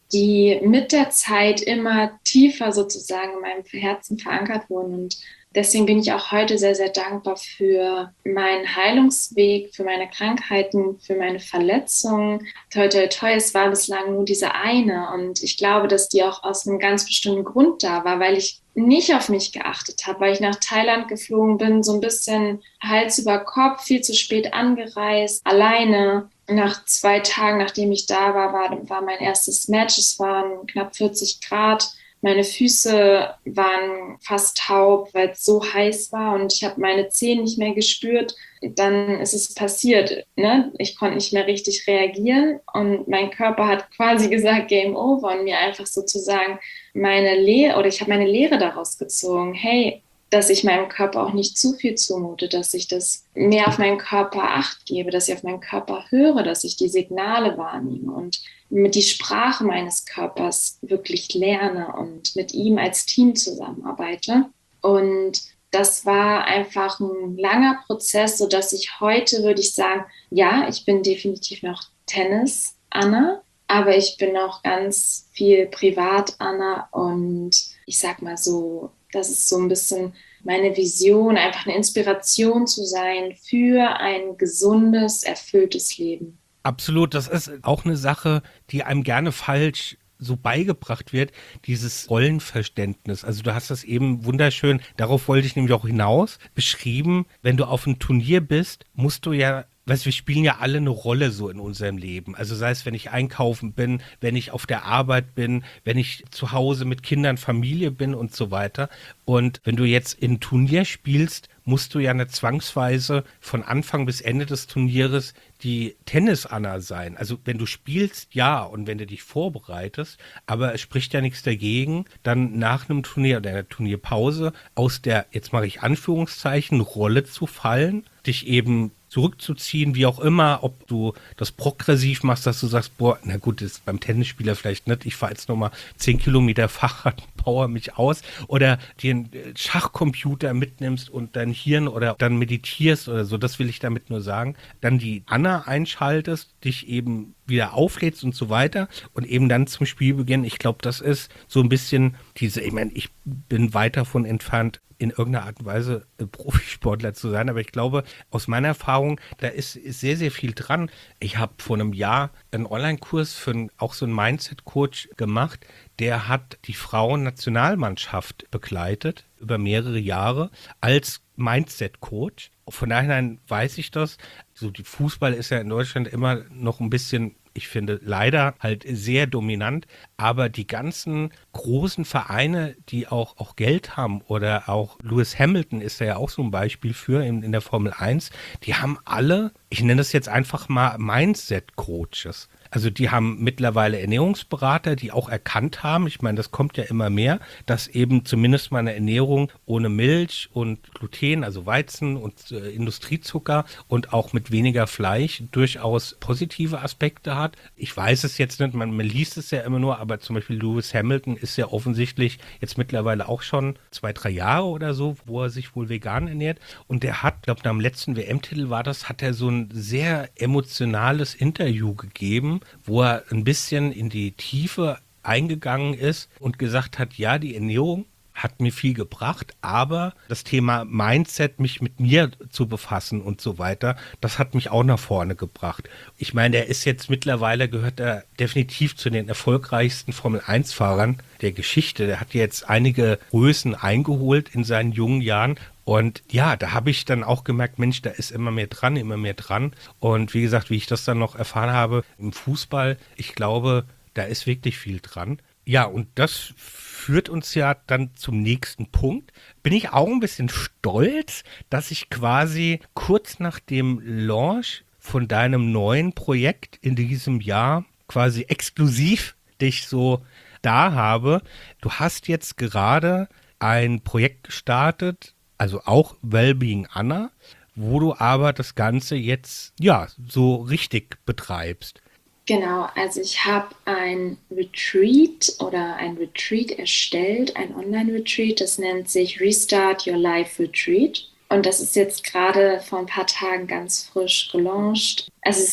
die mit der Zeit immer tiefer sozusagen in meinem Herzen verankert wurden. Und deswegen bin ich auch heute sehr, sehr dankbar für meinen Heilungsweg, für meine Krankheiten, für meine Verletzungen. Toi, toi, toi, es war bislang nur diese eine. Und ich glaube, dass die auch aus einem ganz bestimmten Grund da war, weil ich nicht auf mich geachtet habe, weil ich nach Thailand geflogen bin, so ein bisschen Hals über Kopf, viel zu spät angereist, alleine. Nach zwei Tagen, nachdem ich da war, war, war mein erstes Match. Es waren knapp vierzig Grad. Meine Füße waren fast taub, weil es so heiß war und ich habe meine Zehen nicht mehr gespürt. Dann ist es passiert. Ne? Ich konnte nicht mehr richtig reagieren und mein Körper hat quasi gesagt, Game over, und mir einfach sozusagen meine Lehre, oder ich habe meine Lehre daraus gezogen. Hey, dass ich meinem Körper auch nicht zu viel zumute, dass ich das mehr auf meinen Körper Acht gebe, dass ich auf meinen Körper höre, dass ich die Signale wahrnehme und mit die Sprache meines Körpers wirklich lerne und mit ihm als Team zusammenarbeite. Und das war einfach ein langer Prozess, sodass ich heute, würde ich sagen, ja, ich bin definitiv noch Tennis-Anna, aber ich bin auch ganz viel Privat-Anna und ich sag mal so, das ist so ein bisschen meine Vision, einfach eine Inspiration zu sein für ein gesundes, erfülltes Leben. Absolut, das ist auch eine Sache, die einem gerne falsch so beigebracht wird, dieses Rollenverständnis. Also du hast das eben wunderschön, darauf wollte ich nämlich auch hinaus, beschrieben. Wenn du auf einem Turnier bist, musst du ja, weißt, wir spielen ja alle eine Rolle so in unserem Leben. Also sei es, wenn ich einkaufen bin, wenn ich auf der Arbeit bin, wenn ich zu Hause mit Kindern, Familie bin und so weiter. Und wenn du jetzt in ein Turnier spielst, musst du ja nicht zwangsweise von Anfang bis Ende des Turnieres die Tennis-Anna sein. Also wenn du spielst, ja, und wenn du dich vorbereitest, aber es spricht ja nichts dagegen, dann nach einem Turnier oder einer Turnierpause aus der, jetzt mache ich Anführungszeichen, Rolle zu fallen, dich eben zurückzuziehen, wie auch immer, ob du das progressiv machst, dass du sagst, boah, na gut, das ist beim Tennisspieler vielleicht nicht, ich fahre jetzt nochmal zehn Kilometer Fahrrad, power mich aus, oder dir einen Schachcomputer mitnimmst und dein Hirn oder dann meditierst oder so, das will ich damit nur sagen, dann die Anna einschaltest, dich eben wieder auflädst und so weiter und eben dann zum Spielbeginn, ich glaube, das ist so ein bisschen diese, ich meine, ich bin weit davon entfernt, in irgendeiner Art und Weise Profisportler zu sein, aber ich glaube, aus meiner Erfahrung, da ist, ist sehr, sehr viel dran. Ich habe vor einem Jahr einen Online-Kurs für einen, auch so einen Mindset-Coach gemacht, der hat die Frauen-Nationalmannschaft begleitet über mehrere Jahre als Mindset-Coach. Von daher weiß ich das. So, die Fußball ist ja in Deutschland immer noch ein bisschen, ich finde, leider halt sehr dominant, aber die ganzen großen Vereine, die auch, auch Geld haben oder auch Lewis Hamilton ist da ja auch so ein Beispiel für in, in der Formel eins, die haben alle, ich nenne das jetzt einfach mal Mindset-Coaches. Also die haben mittlerweile Ernährungsberater, die auch erkannt haben, ich meine, das kommt ja immer mehr, dass eben zumindest mal eine Ernährung ohne Milch und Gluten, also Weizen und äh, Industriezucker und auch mit weniger Fleisch durchaus positive Aspekte hat. Ich weiß es jetzt nicht, man, man liest es ja immer nur, aber zum Beispiel Lewis Hamilton ist ja offensichtlich jetzt mittlerweile auch schon zwei, drei Jahre oder so, wo er sich wohl vegan ernährt. Und der hat, ich glaube, nach dem letzten W M-Titel war das, hat er so ein sehr emotionales Interview gegeben, wo er ein bisschen in die Tiefe eingegangen ist und gesagt hat, ja, die Ernährung hat mir viel gebracht, aber das Thema Mindset, mich mit mir zu befassen und so weiter, das hat mich auch nach vorne gebracht. Ich meine, er ist jetzt mittlerweile, gehört er definitiv zu den erfolgreichsten Formel eins Fahrern der Geschichte. Der hat jetzt einige Größen eingeholt in seinen jungen Jahren. Und ja, da habe ich dann auch gemerkt, Mensch, da ist immer mehr dran, immer mehr dran. Und wie gesagt, wie ich das dann noch erfahren habe im Fußball, ich glaube, da ist wirklich viel dran. Ja, und das führt uns ja dann zum nächsten Punkt. Bin ich auch ein bisschen stolz, dass ich quasi kurz nach dem Launch von deinem neuen Projekt in diesem Jahr quasi exklusiv dich so da habe. Du hast jetzt gerade ein Projekt gestartet, also auch Wellbeing Anna, wo du aber das Ganze jetzt ja so richtig betreibst. Genau, also ich habe ein Retreat oder ein Retreat erstellt, ein Online-Retreat, das nennt sich Restart Your Life Retreat. Und das ist jetzt gerade vor ein paar Tagen ganz frisch gelauncht. Also es ist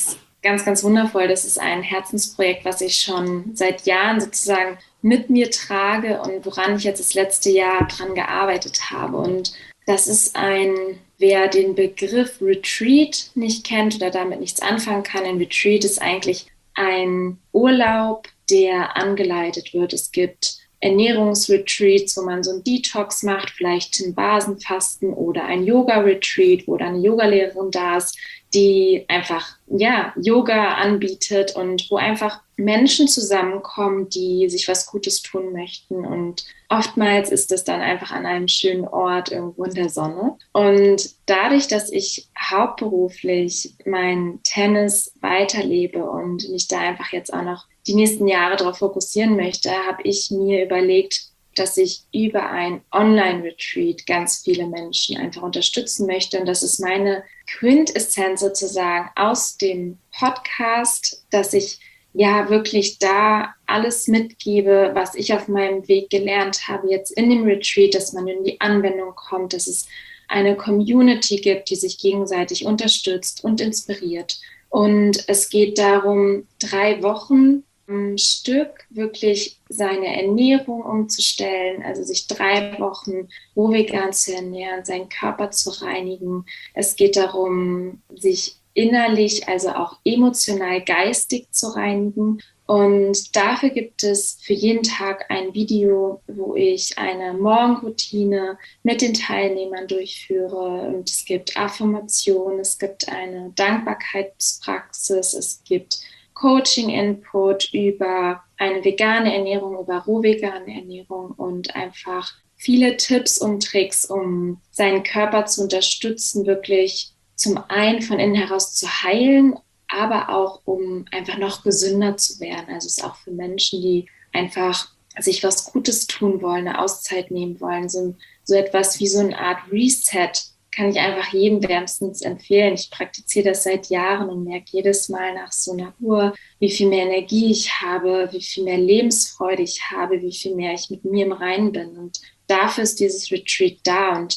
ganz, ganz wundervoll. Das ist ein Herzensprojekt, was ich schon seit Jahren sozusagen mit mir trage und woran ich jetzt das letzte Jahr dran gearbeitet habe. Und das ist ein, wer den Begriff Retreat nicht kennt oder damit nichts anfangen kann, ein Retreat ist eigentlich ein Urlaub, der angeleitet wird. Es gibt Ernährungsretreats, wo man so einen Detox macht, vielleicht ein Basenfasten oder ein Yoga-Retreat, wo dann eine Yogalehrerin da ist, die einfach ja Yoga anbietet und wo einfach Menschen zusammenkommen, die sich was Gutes tun möchten. Und oftmals ist es dann einfach an einem schönen Ort irgendwo in der Sonne. Und dadurch, dass ich hauptberuflich mein Tennis weiterlebe und mich da einfach jetzt auch noch die nächsten Jahre darauf fokussieren möchte, habe ich mir überlegt, dass ich über ein Online-Retreat ganz viele Menschen einfach unterstützen möchte. Und das ist meine Quintessenz sozusagen aus dem Podcast, dass ich ja wirklich da alles mitgebe, was ich auf meinem Weg gelernt habe, jetzt in dem Retreat, dass man in die Anwendung kommt, dass es eine Community gibt, die sich gegenseitig unterstützt und inspiriert. Und es geht darum, drei Wochen am Stück wirklich seine Ernährung umzustellen, also sich drei Wochen roh vegan zu ernähren, seinen Körper zu reinigen. Es geht darum, sich innerlich, also auch emotional, geistig zu reinigen. Und dafür gibt es für jeden Tag ein Video, wo ich eine Morgenroutine mit den Teilnehmern durchführe. Und es gibt Affirmationen, es gibt eine Dankbarkeitspraxis, es gibt Coaching-Input über eine vegane Ernährung, über roh-vegane Ernährung und einfach viele Tipps und Tricks, um seinen Körper zu unterstützen, wirklich zum einen von innen heraus zu heilen, aber auch um einfach noch gesünder zu werden. Also es ist auch für Menschen, die einfach sich was Gutes tun wollen, eine Auszeit nehmen wollen, so, so etwas wie so eine Art Reset, kann ich einfach jedem wärmstens empfehlen. Ich praktiziere das seit Jahren und merke jedes Mal nach so einer Uhr, wie viel mehr Energie ich habe, wie viel mehr Lebensfreude ich habe, wie viel mehr ich mit mir im Reinen bin. Und dafür ist dieses Retreat da. Und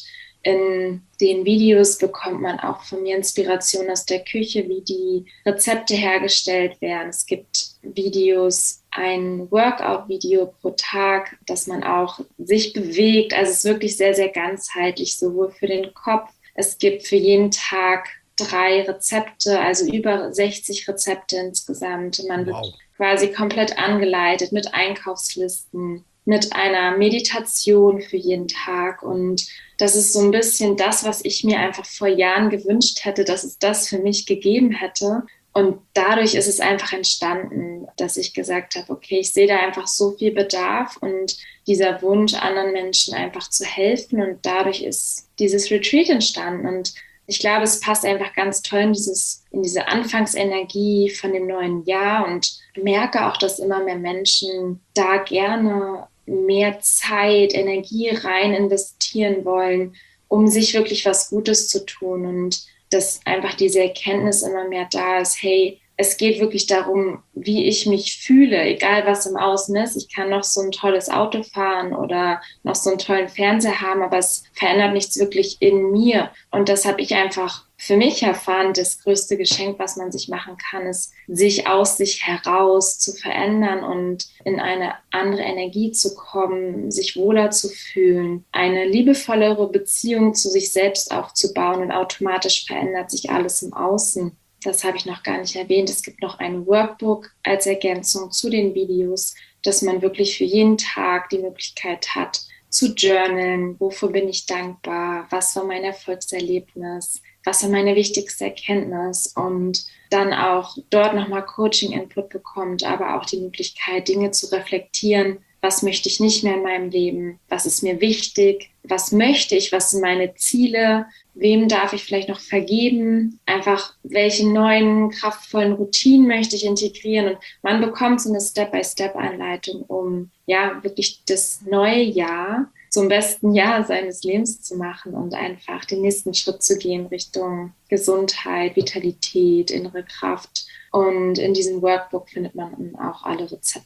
in den Videos bekommt man auch von mir Inspiration aus der Küche, wie die Rezepte hergestellt werden. Es gibt Videos, ein Workout-Video pro Tag, dass man auch sich bewegt. Also es ist wirklich sehr, sehr ganzheitlich, sowohl für den Kopf. Es gibt für jeden Tag drei Rezepte, also über sechzig Rezepte insgesamt. Man Wow. wird quasi komplett angeleitet mit Einkaufslisten, mit einer Meditation für jeden Tag. Und das ist so ein bisschen das, was ich mir einfach vor Jahren gewünscht hätte, dass es das für mich gegeben hätte. Und dadurch ist es einfach entstanden, dass ich gesagt habe, okay, ich sehe da einfach so viel Bedarf und dieser Wunsch, anderen Menschen einfach zu helfen. Und dadurch ist dieses Retreat entstanden. Und ich glaube, es passt einfach ganz toll in, dieses, in diese Anfangsenergie von dem neuen Jahr und merke auch, dass immer mehr Menschen da gerne mehr Zeit, Energie rein investieren wollen, um sich wirklich was Gutes zu tun. Und dass einfach diese Erkenntnis immer mehr da ist, hey, es geht wirklich darum, wie ich mich fühle, egal was im Außen ist. Ich kann noch so ein tolles Auto fahren oder noch so einen tollen Fernseher haben, aber es verändert nichts wirklich in mir. Und das habe ich einfach für mich erfahren. Das größte Geschenk, was man sich machen kann, ist, sich aus sich heraus zu verändern und in eine andere Energie zu kommen, sich wohler zu fühlen, eine liebevollere Beziehung zu sich selbst aufzubauen und automatisch verändert sich alles im Außen. Das habe ich noch gar nicht erwähnt. Es gibt noch ein Workbook als Ergänzung zu den Videos, dass man wirklich für jeden Tag die Möglichkeit hat, zu journalen. Wofür bin ich dankbar? Was war mein Erfolgserlebnis? Was war meine wichtigste Erkenntnis? Und dann auch dort nochmal Coaching-Input bekommt, aber auch die Möglichkeit, Dinge zu reflektieren. Was möchte ich nicht mehr in meinem Leben? Was ist mir wichtig? Was möchte ich? Was sind meine Ziele? Wem darf ich vielleicht noch vergeben? Einfach, welche neuen, kraftvollen Routinen möchte ich integrieren? Und man bekommt so eine Step-by-Step-Anleitung, um ja wirklich das neue Jahr zum besten Jahr seines Lebens zu machen und einfach den nächsten Schritt zu gehen Richtung Gesundheit, Vitalität, innere Kraft. Und in diesem Workbook findet man auch alle Rezepte.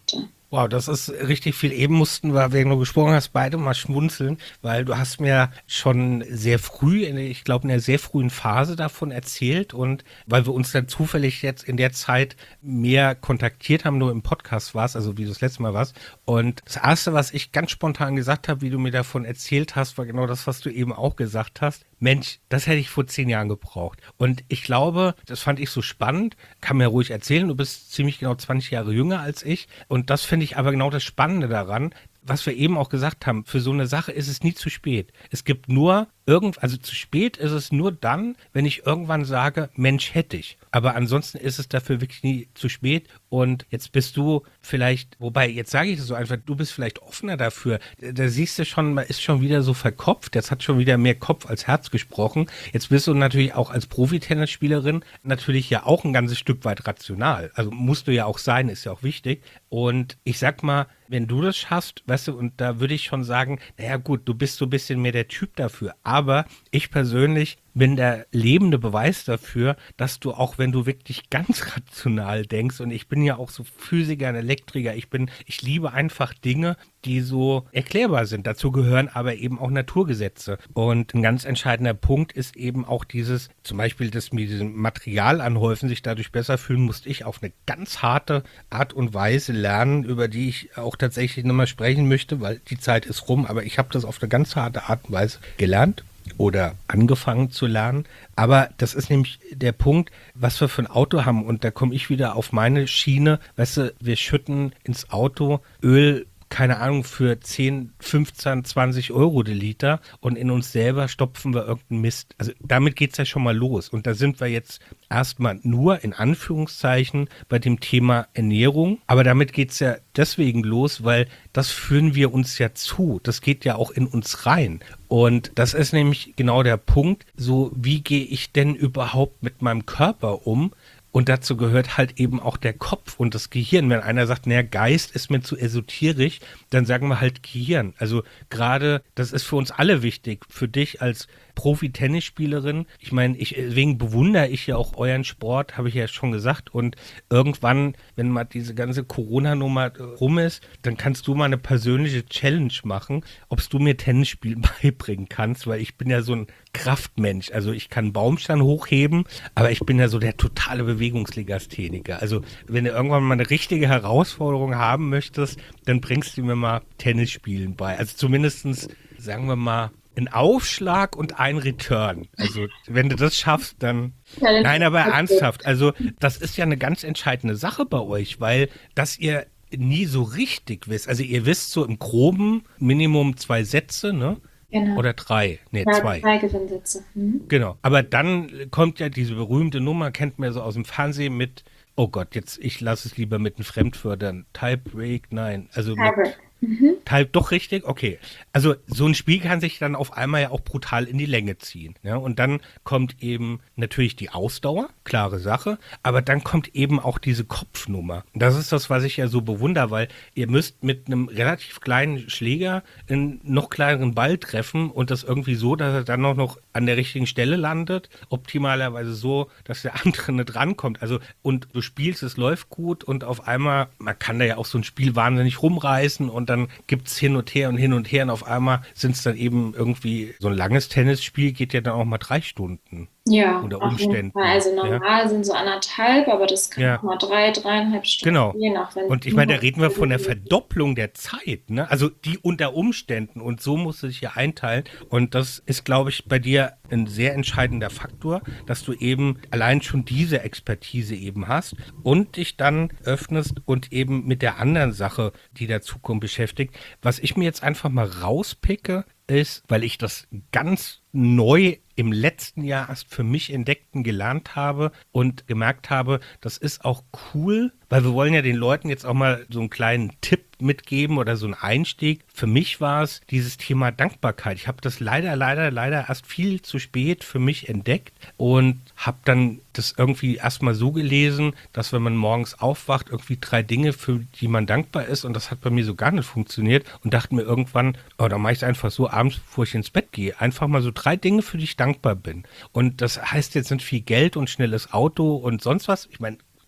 Wow, das ist richtig viel. Eben mussten wir, während du gesprochen hast, beide mal schmunzeln, weil du hast mir schon sehr früh, in, ich glaube in einer sehr frühen Phase davon erzählt und weil wir uns dann zufällig jetzt in der Zeit mehr kontaktiert haben, nur im Podcast warst, also wie du das letzte Mal warst. Und das Erste, was ich ganz spontan gesagt habe, wie du mir davon erzählt hast, war genau das, was du eben auch gesagt hast. Mensch, das hätte ich vor zehn Jahren gebraucht. Und ich glaube, das fand ich so spannend, kann mir ruhig erzählen, du bist ziemlich genau zwanzig Jahre jünger als ich. Und das finde ich aber genau das Spannende daran, was wir eben auch gesagt haben, für so eine Sache ist es nie zu spät. Es gibt nur irgend, also zu spät ist es nur dann, wenn ich irgendwann sage, Mensch, hätte ich. Aber ansonsten ist es dafür wirklich nie zu spät. Und jetzt bist du vielleicht, wobei, jetzt sage ich das so einfach, du bist vielleicht offener dafür. Da siehst du schon, man ist schon wieder so verkopft. Jetzt hat schon wieder mehr Kopf als Herz gesprochen. Jetzt bist du natürlich auch als Profi-Tennisspielerin natürlich ja auch ein ganzes Stück weit rational. Also musst du ja auch sein, ist ja auch wichtig. Und ich sag mal, wenn du das schaffst, weißt du, und da würde ich schon sagen, naja gut, du bist so ein bisschen mehr der Typ dafür. Aber ich persönlich bin der lebende Beweis dafür, dass du auch, wenn du wirklich ganz rational denkst, und ich bin ja auch so Physiker und Elektriker, ich bin, ich liebe einfach Dinge, die so erklärbar sind. Dazu gehören aber eben auch Naturgesetze. Und ein ganz entscheidender Punkt ist eben auch dieses, zum Beispiel das mit diesem Material anhäufen, sich dadurch besser fühlen, musste ich auf eine ganz harte Art und Weise lernen, über die ich auch tatsächlich nochmal sprechen möchte, weil die Zeit ist rum, aber ich habe das auf eine ganz harte Art und Weise gelernt oder angefangen zu lernen. Aber das ist nämlich der Punkt, was wir für ein Auto haben. Und da komme ich wieder auf meine Schiene. Weißt du, wir schütten ins Auto Öl, keine Ahnung, für zehn, fünfzehn, zwanzig Euro der Liter und in uns selber stopfen wir irgendeinen Mist. Also damit geht's ja schon mal los. Und da sind wir jetzt erstmal nur in Anführungszeichen bei dem Thema Ernährung. Aber damit geht's ja deswegen los, weil das führen wir uns ja zu. Das geht ja auch in uns rein. Und das ist nämlich genau der Punkt, so wie gehe ich denn überhaupt mit meinem Körper um? Und dazu gehört halt eben auch der Kopf und das Gehirn. Wenn einer sagt, naja, Geist ist mir zu esoterisch, dann sagen wir halt Gehirn. Also gerade, das ist für uns alle wichtig. Für dich als Profi-Tennisspielerin. Ich meine, ich, deswegen bewundere ich ja auch euren Sport, habe ich ja schon gesagt. Und irgendwann, wenn mal diese ganze Corona-Nummer rum ist, dann kannst du mal eine persönliche Challenge machen, ob du mir Tennisspielen beibringen kannst, weil ich bin ja so ein Kraftmensch. Also ich kann Baumstamm hochheben, aber ich bin ja so der totale Bewegungslegastheniker. Also wenn du irgendwann mal eine richtige Herausforderung haben möchtest, dann bringst du mir mal Tennisspielen bei. Also zumindestens, sagen wir mal, ein Aufschlag und ein Return. Also wenn du das schaffst, dann... Nein, aber ernsthaft. Also das ist ja eine ganz entscheidende Sache bei euch, weil dass ihr nie so richtig wisst. Also ihr wisst so im Groben Minimum zwei Sätze, ne? Genau. Oder drei. Nee, Ja, zwei. zwei Gewinnsätze. Mhm. Genau. Aber dann kommt ja diese berühmte Nummer, kennt man ja so aus dem Fernsehen mit, oh Gott, jetzt, ich lasse es lieber mit den Fremdwörtern. Tiebreak, nein. Also mit, Tiebreak. Mhm. Teil doch richtig? Okay. Also so ein Spiel kann sich dann auf einmal ja auch brutal in die Länge ziehen. Ja? Und dann kommt eben natürlich die Ausdauer, klare Sache, aber dann kommt eben auch diese Kopfnummer. Das ist das, was ich ja so bewundere, weil ihr müsst mit einem relativ kleinen Schläger einen noch kleineren Ball treffen und das irgendwie so, dass er dann auch noch an der richtigen Stelle landet. Optimalerweise so, dass der andere nicht rankommt. Also und du spielst, es läuft gut und auf einmal, man kann da ja auch so ein Spiel wahnsinnig rumreißen und dann gibt es hin und her und hin und her und auf einmal sind es dann eben irgendwie, so ein langes Tennisspiel geht ja dann auch mal drei Stunden. Ja, unter auf jeden Umständen. Fall. Also Ja. normal sind so anderthalb, aber das kann Ja. auch mal drei, dreieinhalb Stunden Genau. gehen. Auch wenn Und ich meine, da reden wir von der Verdopplung der Zeit, ne? Also die unter Umständen und so musst du dich ja einteilen und das ist, glaube ich, bei dir ein sehr entscheidender Faktor, dass du eben allein schon diese Expertise eben hast und dich dann öffnest und eben mit der anderen Sache, die der Zukunft beschäftigt. Was ich mir jetzt einfach mal rauspicke, ist, weil ich das ganz neu im letzten Jahr erst für mich entdeckten gelernt habe und gemerkt habe, das ist auch cool, weil wir wollen ja den Leuten jetzt auch mal so einen kleinen Tipp mitgeben oder so einen Einstieg. Für mich war es dieses Thema Dankbarkeit. Ich habe das leider, leider, leider erst viel zu spät für mich entdeckt und habe dann das irgendwie erstmal so gelesen, dass wenn man morgens aufwacht, irgendwie drei Dinge, für die man dankbar ist und das hat bei mir so gar nicht funktioniert und dachte mir irgendwann, oh, dann mache ich es einfach so abends, bevor ich ins Bett gehe, einfach mal so drei Dinge, für die ich dankbar bin. Und das heißt jetzt nicht viel Geld und schnelles Auto und sonst was. Ich meine,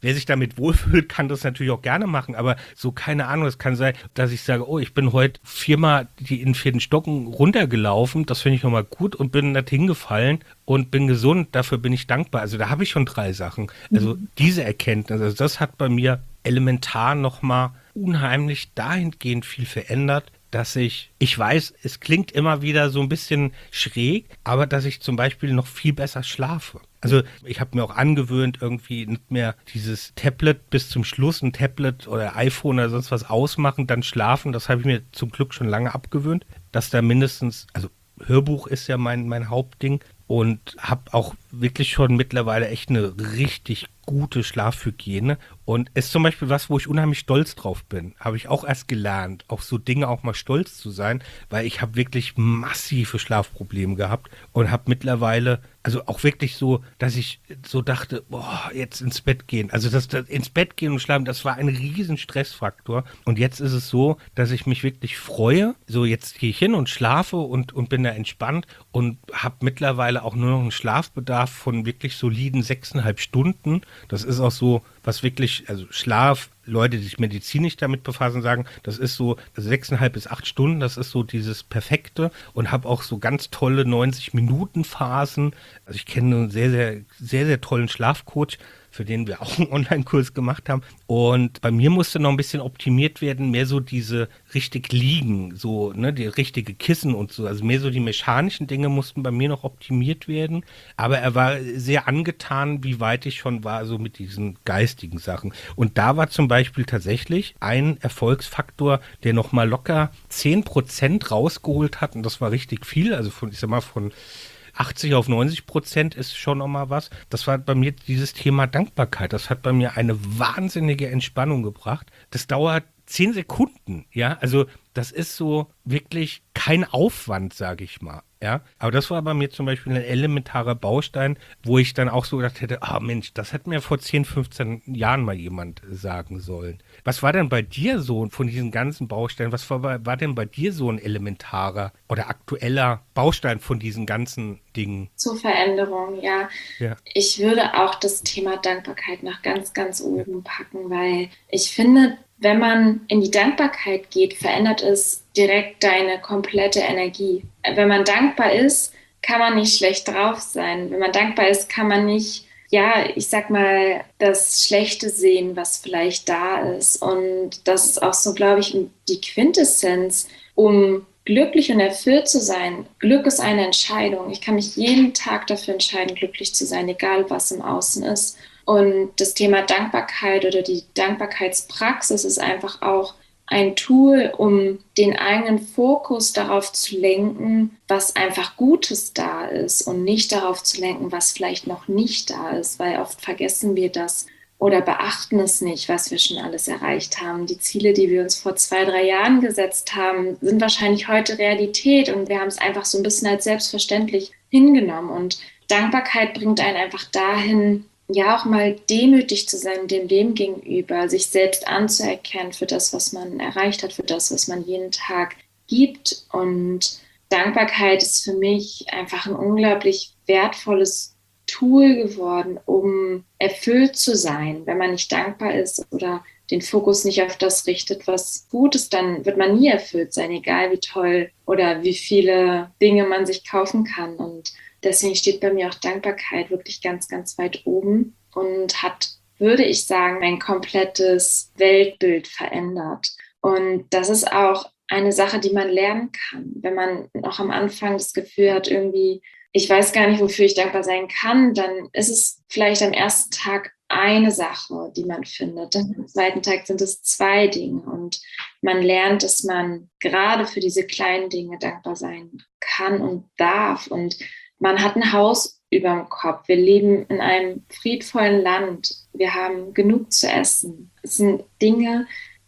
wer sich damit wohlfühlt, kann das natürlich auch gerne machen, aber so, keine Ahnung, es kann sein, dass ich sage, oh, ich bin heute viermal die in vierten Stocken runtergelaufen, das finde ich nochmal gut und bin nicht hingefallen und bin gesund, dafür bin ich dankbar. Also da habe ich schon drei Sachen. Also mhm. diese Erkenntnis, also das hat bei mir elementar nochmal unheimlich dahingehend viel verändert, dass ich, ich weiß, es klingt immer wieder so ein bisschen schräg, aber dass ich zum Beispiel noch viel besser schlafe. Also ich habe mir auch angewöhnt, irgendwie nicht mehr dieses Tablet bis zum Schluss, ein Tablet oder iPhone oder sonst was ausmachen, dann schlafen. Das habe ich mir zum Glück schon lange abgewöhnt, dass da mindestens, also Hörbuch ist ja mein, mein Hauptding und habe auch wirklich schon mittlerweile echt eine richtig gute Schlafhygiene und ist zum Beispiel was, wo ich unheimlich stolz drauf bin. Habe ich auch erst gelernt, auf so Dinge auch mal stolz zu sein, weil ich habe wirklich massive Schlafprobleme gehabt und habe mittlerweile, also auch wirklich so, dass ich so dachte, boah, jetzt ins Bett gehen. Also das, das ins Bett gehen und schlafen, das war ein riesen Stressfaktor. Und jetzt ist es so, dass ich mich wirklich freue. So, jetzt gehe ich hin und schlafe und, und bin da entspannt und habe mittlerweile auch nur noch einen Schlafbedarf von wirklich soliden sechseinhalb Stunden. Das ist auch so, was wirklich, also Schlaf, Leute, die sich medizinisch damit befassen, sagen, das ist so sechseinhalb bis acht Stunden, das ist so dieses Perfekte und habe auch so ganz tolle neunzig-Minuten-Phasen. Also ich kenne einen sehr, sehr, sehr, sehr tollen Schlafcoach, für den wir auch einen Online-Kurs gemacht haben. Und bei mir musste noch ein bisschen optimiert werden, mehr so diese richtig liegen, so, ne, die richtige Kissen und so. Also mehr so die mechanischen Dinge mussten bei mir noch optimiert werden. Aber er war sehr angetan, wie weit ich schon war, so mit diesen geistigen Sachen. Und da war zum Beispiel tatsächlich ein Erfolgsfaktor, der nochmal locker zehn Prozent rausgeholt hat. Und das war richtig viel. Also von, ich sag mal, von achtzig auf neunzig Prozent ist schon nochmal was. Das war bei mir dieses Thema Dankbarkeit. Das hat bei mir eine wahnsinnige Entspannung gebracht. Das dauert zehn Sekunden, ja. Also das ist so wirklich kein Aufwand, sage ich mal. Ja, aber das war bei mir zum Beispiel ein elementarer Baustein, wo ich dann auch so gedacht hätte, ah Mensch, das hätte mir vor zehn, fünfzehn Jahren mal jemand sagen sollen. Was war denn bei dir so von diesen ganzen Bausteinen, was war, war denn bei dir so ein elementarer oder aktueller Baustein von diesen ganzen Dingen? Zur Veränderung, ja. ja. Ich würde auch das Thema Dankbarkeit nach ganz, ganz oben packen, weil ich finde, wenn man in die Dankbarkeit geht, verändert es direkt deine komplette Energie. Wenn man dankbar ist, kann man nicht schlecht drauf sein. Wenn man dankbar ist, kann man nicht, ja, ich sag mal, das Schlechte sehen, was vielleicht da ist. Und das ist auch so, glaube ich, die Quintessenz, um glücklich und erfüllt zu sein. Glück ist eine Entscheidung. Ich kann mich jeden Tag dafür entscheiden, glücklich zu sein, egal was im Außen ist. Und das Thema Dankbarkeit oder die Dankbarkeitspraxis ist einfach auch ein Tool, um den eigenen Fokus darauf zu lenken, was einfach Gutes da ist und nicht darauf zu lenken, was vielleicht noch nicht da ist, weil oft vergessen wir das oder beachten es nicht, was wir schon alles erreicht haben. Die Ziele, die wir uns vor zwei, drei Jahren gesetzt haben, sind wahrscheinlich heute Realität und wir haben es einfach so ein bisschen als selbstverständlich hingenommen. Und Dankbarkeit bringt einen einfach dahin, ja auch mal demütig zu sein dem Leben gegenüber, sich selbst anzuerkennen für das, was man erreicht hat, für das, was man jeden Tag gibt. Und Dankbarkeit ist für mich einfach ein unglaublich wertvolles Tool geworden, um erfüllt zu sein. Wenn man nicht dankbar ist oder den Fokus nicht auf das richtet, was gut ist, dann wird man nie erfüllt sein, egal wie toll oder wie viele Dinge man sich kaufen kann. Und deswegen steht bei mir auch Dankbarkeit wirklich ganz, ganz weit oben und hat, würde ich sagen, mein komplettes Weltbild verändert. Und das ist auch eine Sache, die man lernen kann. Wenn man noch am Anfang das Gefühl hat, irgendwie, ich weiß gar nicht, wofür ich dankbar sein kann, dann ist es vielleicht am ersten Tag eine Sache, die man findet. Am zweiten Tag sind es zwei Dinge. Und man lernt, dass man gerade für diese kleinen Dinge dankbar sein kann und darf. Und man hat ein Haus über dem Kopf. Wir leben in einem friedvollen Land. Wir haben genug zu essen. Es sind Dinge,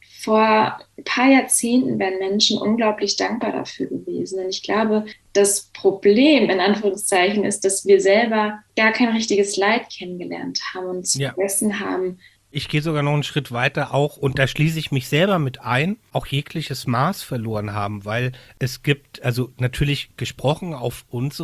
vor ein paar Jahrzehnten wären Menschen unglaublich dankbar dafür gewesen. Und ich glaube, das Problem, in Anführungszeichen, ist, dass wir selber gar kein richtiges Leid kennengelernt haben und es ja. vergessen haben. Ich gehe sogar noch einen Schritt weiter auch, und da schließe ich mich selber mit ein, auch jegliches Maß verloren haben, weil es gibt, also natürlich gesprochen auf unsere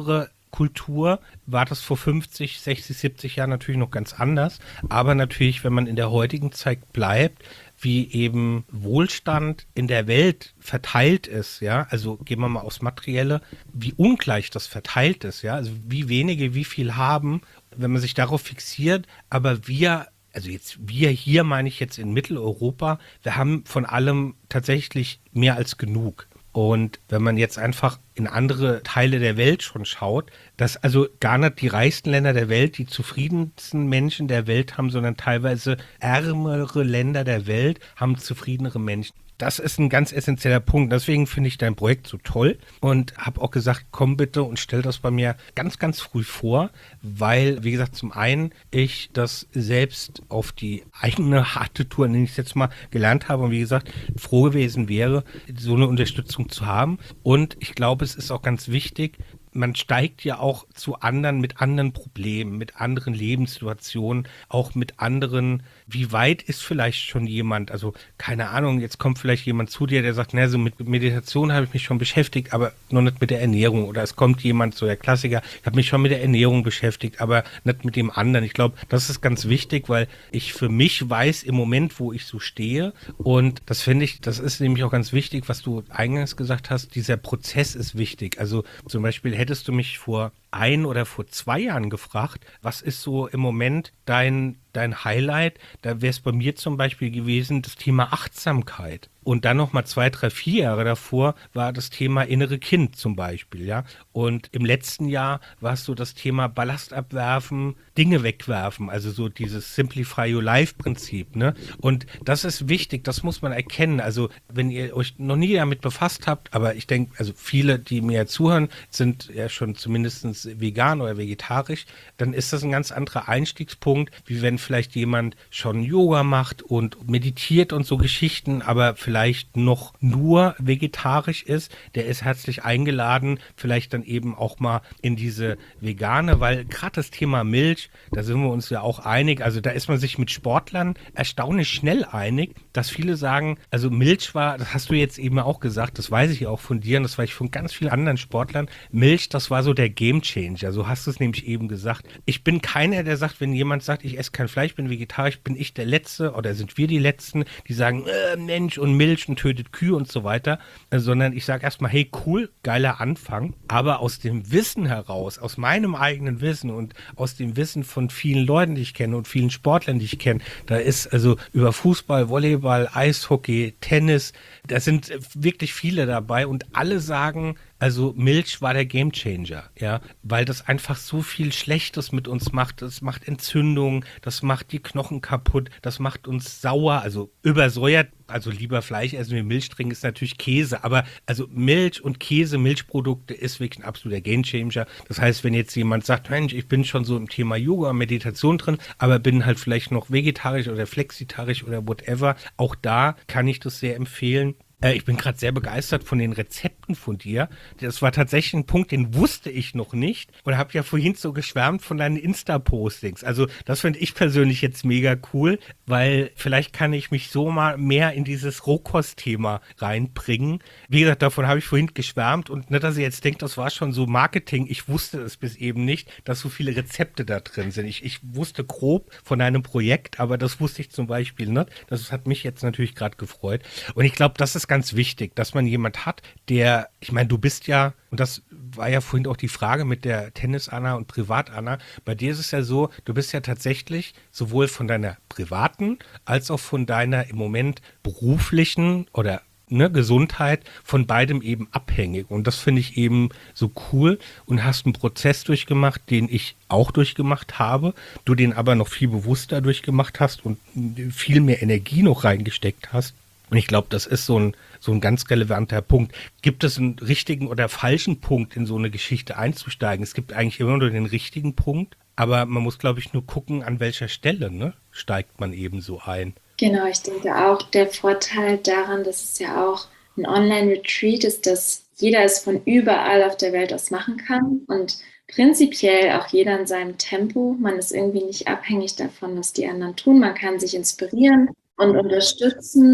Kultur war das vor fünfzig, sechzig, siebzig Jahren natürlich noch ganz anders. Aber natürlich, wenn man in der heutigen Zeit bleibt, wie eben Wohlstand in der Welt verteilt ist, ja, also gehen wir mal aufs Materielle, wie ungleich das verteilt ist, ja, also wie wenige wie viel haben, wenn man sich darauf fixiert, aber wir, also jetzt wir hier meine ich jetzt in Mitteleuropa, wir haben von allem tatsächlich mehr als genug. Und wenn man jetzt einfach in andere Teile der Welt schon schaut, dass also gar nicht die reichsten Länder der Welt die zufriedensten Menschen der Welt haben, sondern teilweise ärmere Länder der Welt haben zufriedenere Menschen. Das ist ein ganz essentieller Punkt. Deswegen finde ich dein Projekt so toll und habe auch gesagt, komm bitte und stell das bei mir ganz, ganz früh vor, weil, wie gesagt, zum einen ich das selbst auf die eigene harte Tour, nenne ich es jetzt mal, gelernt habe und wie gesagt, froh gewesen wäre, so eine Unterstützung zu haben. Und ich glaube, es ist auch ganz wichtig, man steigt ja auch zu anderen mit anderen Problemen, mit anderen Lebenssituationen, auch mit anderen, wie weit ist vielleicht schon jemand, also keine Ahnung, jetzt kommt vielleicht jemand zu dir, der sagt, na, so mit Meditation habe ich mich schon beschäftigt, aber noch nicht mit der Ernährung. Oder es kommt jemand, so der Klassiker, ich habe mich schon mit der Ernährung beschäftigt, aber nicht mit dem anderen. Ich glaube, das ist ganz wichtig, weil ich für mich weiß im Moment, wo ich so stehe und das finde ich, das ist nämlich auch ganz wichtig, was du eingangs gesagt hast, dieser Prozess ist wichtig. Also zum Beispiel hättest du mich vor ein oder vor zwei Jahren gefragt, was ist so im Moment dein, dein Highlight? Da wäre es bei mir zum Beispiel gewesen, das Thema Achtsamkeit. Und dann nochmal zwei, drei, vier Jahre davor war das Thema innere Kind zum Beispiel, ja. Und im letzten Jahr war es so das Thema Ballast abwerfen, Dinge wegwerfen, also so dieses Simplify Your Life Prinzip, ne. Und das ist wichtig, das muss man erkennen. Also wenn ihr euch noch nie damit befasst habt, aber ich denke, also viele, die mir zuhören, sind ja schon zumindest vegan oder vegetarisch, dann ist das ein ganz anderer Einstiegspunkt, wie wenn vielleicht jemand schon Yoga macht und meditiert und so Geschichten, aber vielleicht noch nur vegetarisch ist, der ist herzlich eingeladen, vielleicht dann eben auch mal in diese vegane, weil gerade das Thema Milch, da sind wir uns ja auch einig, also da ist man sich mit Sportlern erstaunlich schnell einig, dass viele sagen, also Milch war, das hast du jetzt eben auch gesagt, das weiß ich auch von dir und das weiß ich von ganz vielen anderen Sportlern, Milch, das war so der Gamechanger. So hast du es nämlich eben gesagt. Ich bin keiner, der sagt, wenn jemand sagt, ich esse kein Fleisch, bin vegetarisch, bin ich der Letzte oder sind wir die Letzten, die sagen, äh, Mensch und Milch und tötet Kühe und so weiter, äh, sondern ich sage erstmal, hey, cool, geiler Anfang, aber aus dem Wissen heraus, aus meinem eigenen Wissen und aus dem Wissen von vielen Leuten, die ich kenne und vielen Sportlern, die ich kenne, da ist also über Fußball, Volleyball, Eishockey, Tennis, da sind wirklich viele dabei und alle sagen, also Milch war der Gamechanger, ja, weil das einfach so viel Schlechtes mit uns macht. Das macht Entzündungen, das macht die Knochen kaputt, das macht uns sauer, also übersäuert. Also lieber Fleisch essen wie Milch trinken ist natürlich Käse, aber also Milch und Käse, Milchprodukte ist wirklich ein absoluter Gamechanger. Das heißt, wenn jetzt jemand sagt, Mensch, ich bin schon so im Thema Yoga, Meditation drin, aber bin halt vielleicht noch vegetarisch oder flexitarisch oder whatever, auch da kann ich das sehr empfehlen. Ich bin gerade sehr begeistert von den Rezepten von dir. Das war tatsächlich ein Punkt, den wusste ich noch nicht und habe ja vorhin so geschwärmt von deinen Insta-Postings. Also das finde ich persönlich jetzt mega cool, weil vielleicht kann ich mich so mal mehr in dieses Rohkost-Thema reinbringen. Wie gesagt, davon habe ich vorhin geschwärmt und nicht, dass ihr jetzt denkt, das war schon so Marketing. Ich wusste es bis eben nicht, dass so viele Rezepte da drin sind. Ich, ich wusste grob von deinem Projekt, aber das wusste ich zum Beispiel nicht. Das hat mich jetzt natürlich gerade gefreut. Und ich glaube, das ist ganz wichtig, dass man jemand hat, der, ich meine, du bist ja, und das war ja vorhin auch die Frage mit der Tennis-Anna und Privat-Anna, bei dir ist es ja so, du bist ja tatsächlich sowohl von deiner privaten als auch von deiner im Moment beruflichen oder ne, Gesundheit von beidem eben abhängig. Und das finde ich eben so cool und hast einen Prozess durchgemacht, den ich auch durchgemacht habe, du den aber noch viel bewusster durchgemacht hast und viel mehr Energie noch reingesteckt hast. Und ich glaube, das ist so ein, so ein ganz relevanter Punkt. Gibt es einen richtigen oder falschen Punkt, in so eine Geschichte einzusteigen? Es gibt eigentlich immer nur den richtigen Punkt, aber man muss, glaube ich, nur gucken, an welcher Stelle, ne, steigt man eben so ein. Genau, ich denke auch, der Vorteil daran, dass es ja auch ein Online-Retreat ist, dass jeder es von überall auf der Welt aus machen kann und prinzipiell auch jeder in seinem Tempo. Man ist irgendwie nicht abhängig davon, was die anderen tun. Man kann sich inspirieren und unterstützen.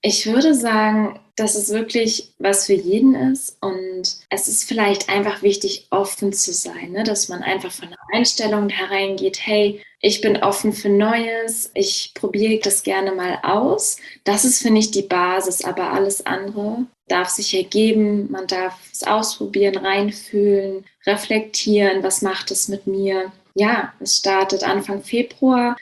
Ich würde sagen, dass es wirklich was für jeden ist und es ist vielleicht einfach wichtig, offen zu sein, ne? Dass man einfach von der Einstellung hereingeht, hey, ich bin offen für Neues, ich probiere das gerne mal aus. Das ist, finde ich, die Basis, aber alles andere darf sich ergeben, man darf es ausprobieren, reinfühlen, reflektieren, was macht es mit mir. Ja, es startet Anfang Februar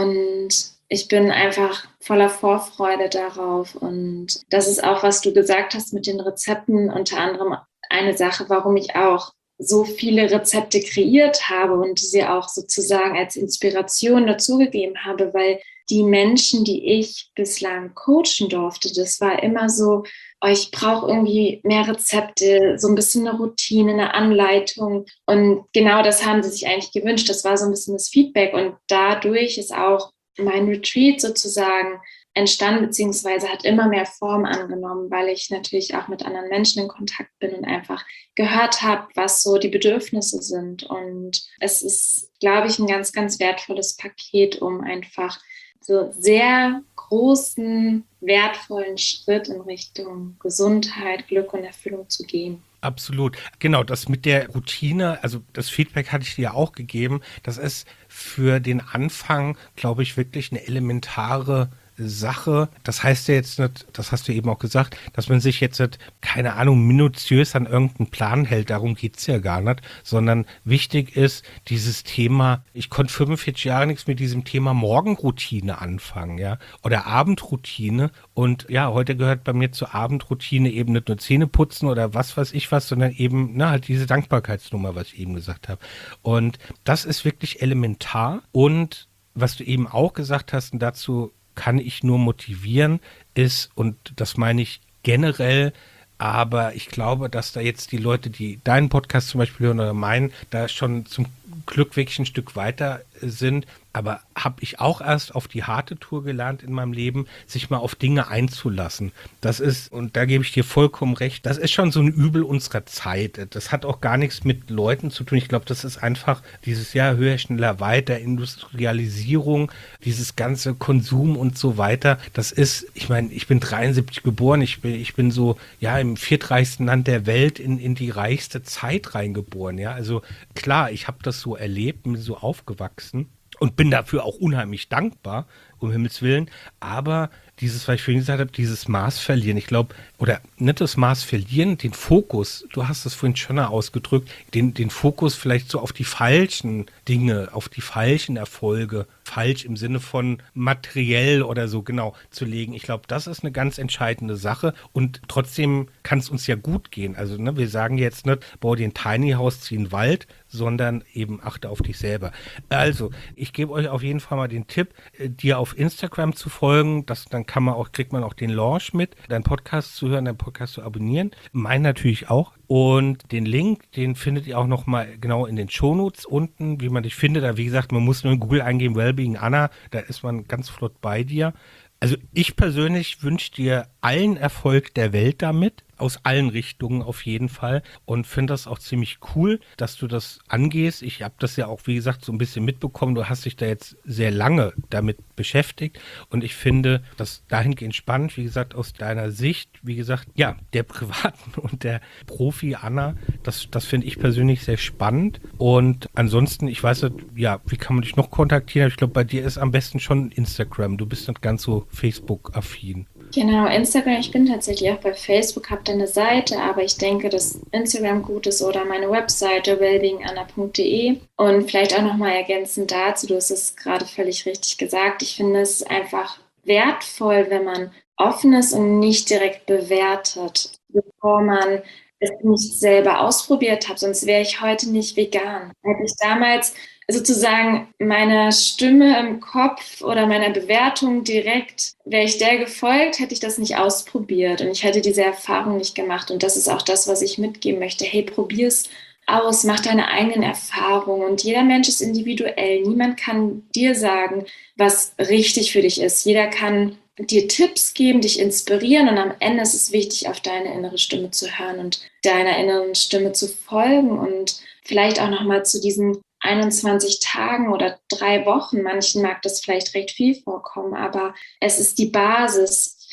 und ich bin einfach voller Vorfreude darauf. Und das ist auch, was du gesagt hast mit den Rezepten, unter anderem eine Sache, warum ich auch so viele Rezepte kreiert habe und sie auch sozusagen als Inspiration dazugegeben habe, weil die Menschen, die ich bislang coachen durfte, das war immer so, oh, ich brauche irgendwie mehr Rezepte, so ein bisschen eine Routine, eine Anleitung. Und genau das haben sie sich eigentlich gewünscht. Das war so ein bisschen das Feedback. Und dadurch ist auch mein Retreat sozusagen entstanden, beziehungsweise hat immer mehr Form angenommen, weil ich natürlich auch mit anderen Menschen in Kontakt bin und einfach gehört habe, was so die Bedürfnisse sind. Und es ist, glaube ich, ein ganz, ganz wertvolles Paket, um einfach so sehr großen, wertvollen Schritt in Richtung Gesundheit, Glück und Erfüllung zu gehen. Absolut. Genau, das mit der Routine, also das Feedback hatte ich dir ja auch gegeben, das ist für den Anfang, glaube ich, wirklich eine elementare Sache. Das heißt ja jetzt nicht, das hast du eben auch gesagt, dass man sich jetzt nicht, keine Ahnung, minutiös an irgendeinen Plan hält, darum geht's ja gar nicht, sondern wichtig ist dieses Thema, ich konnte fünfundvierzig Jahre nichts mit diesem Thema Morgenroutine anfangen, ja, oder Abendroutine und ja, heute gehört bei mir zur Abendroutine eben nicht nur Zähne putzen oder was weiß ich was, sondern eben, na, halt diese Dankbarkeitsnummer, was ich eben gesagt habe. Und das ist wirklich elementar und was du eben auch gesagt hast und dazu kann ich nur motivieren, ist, und das meine ich generell, aber ich glaube, dass da jetzt die Leute, die deinen Podcast zum Beispiel hören oder meinen, da schon zum Glück wirklich ein Stück weiter sind. Aber habe ich auch erst auf die harte Tour gelernt in meinem Leben, sich mal auf Dinge einzulassen. Das ist, und da gebe ich dir vollkommen recht, das ist schon so ein Übel unserer Zeit. Das hat auch gar nichts mit Leuten zu tun. Ich glaube, das ist einfach dieses Jahr höher, schneller, weiter, Industrialisierung, dieses ganze Konsum und so weiter. Das ist, ich meine, ich bin dreiundsiebzig geboren, ich bin, ich bin so, ja, im viertreichsten Land der Welt in, in die reichste Zeit reingeboren. Ja, also klar, ich habe das so erlebt, bin so aufgewachsen. Und bin dafür auch unheimlich dankbar, um Himmels Willen. Aber dieses, was ich vorhin gesagt habe, dieses Maß verlieren, ich glaube, oder nicht das Maß verlieren, den Fokus, du hast es vorhin schon ausgedrückt, den, den Fokus vielleicht so auf die falschen Dinge, auf die falschen Erfolge, falsch im Sinne von materiell oder so, genau, zu legen. Ich glaube, das ist eine ganz entscheidende Sache und trotzdem kann es uns ja gut gehen. Also ne, wir sagen jetzt nicht, bau dir ein Tiny House, zieh einen Wald, sondern eben achte auf dich selber. Also, ich gebe euch auf jeden Fall mal den Tipp, äh, dir auf Instagram zu folgen, das, dann kann man auch, kriegt man auch den Launch mit, deinen Podcast zu hören, deinen Podcast zu abonnieren. Meinen natürlich auch. Und den Link, den findet ihr auch nochmal genau in den Shownotes unten, wie man dich findet. Da, wie gesagt, man muss nur in Google eingeben, Wellbeing Anna, da ist man ganz flott bei dir. Also ich persönlich wünsche dir allen Erfolg der Welt damit, aus allen Richtungen auf jeden Fall und finde das auch ziemlich cool, dass du das angehst. Ich habe das ja auch, wie gesagt, so ein bisschen mitbekommen. Du hast dich da jetzt sehr lange damit beschäftigt und ich finde das dahingehend spannend, wie gesagt, aus deiner Sicht, wie gesagt, ja, der Privaten und der Profi Anna, das, das finde ich persönlich sehr spannend und ansonsten, ich weiß nicht, ja, wie kann man dich noch kontaktieren? Ich glaube, bei dir ist am besten schon Instagram. Du bist nicht ganz so Facebook-affin. Genau, Instagram. Ich bin tatsächlich auch bei Facebook, habe da eine Seite, aber ich denke, dass Instagram gut ist oder meine Webseite wellbeing anna punkt de. Und vielleicht auch nochmal ergänzend dazu, du hast es gerade völlig richtig gesagt, ich finde es einfach wertvoll, wenn man offen ist und nicht direkt bewertet, bevor man es nicht selber ausprobiert hat, sonst wäre ich heute nicht vegan. Hätte ich damals sozusagen meiner Stimme im Kopf oder meiner Bewertung direkt, wäre ich der gefolgt, hätte ich das nicht ausprobiert und ich hätte diese Erfahrung nicht gemacht. Und das ist auch das, was ich mitgeben möchte. Hey, probier's aus, mach deine eigenen Erfahrungen. Und jeder Mensch ist individuell. Niemand kann dir sagen, was richtig für dich ist. Jeder kann dir Tipps geben, dich inspirieren und am Ende ist es wichtig, auf deine innere Stimme zu hören und deiner inneren Stimme zu folgen und vielleicht auch nochmal zu diesen einundzwanzig Tagen oder drei Wochen. Manchen mag das vielleicht recht viel vorkommen, aber es ist die Basis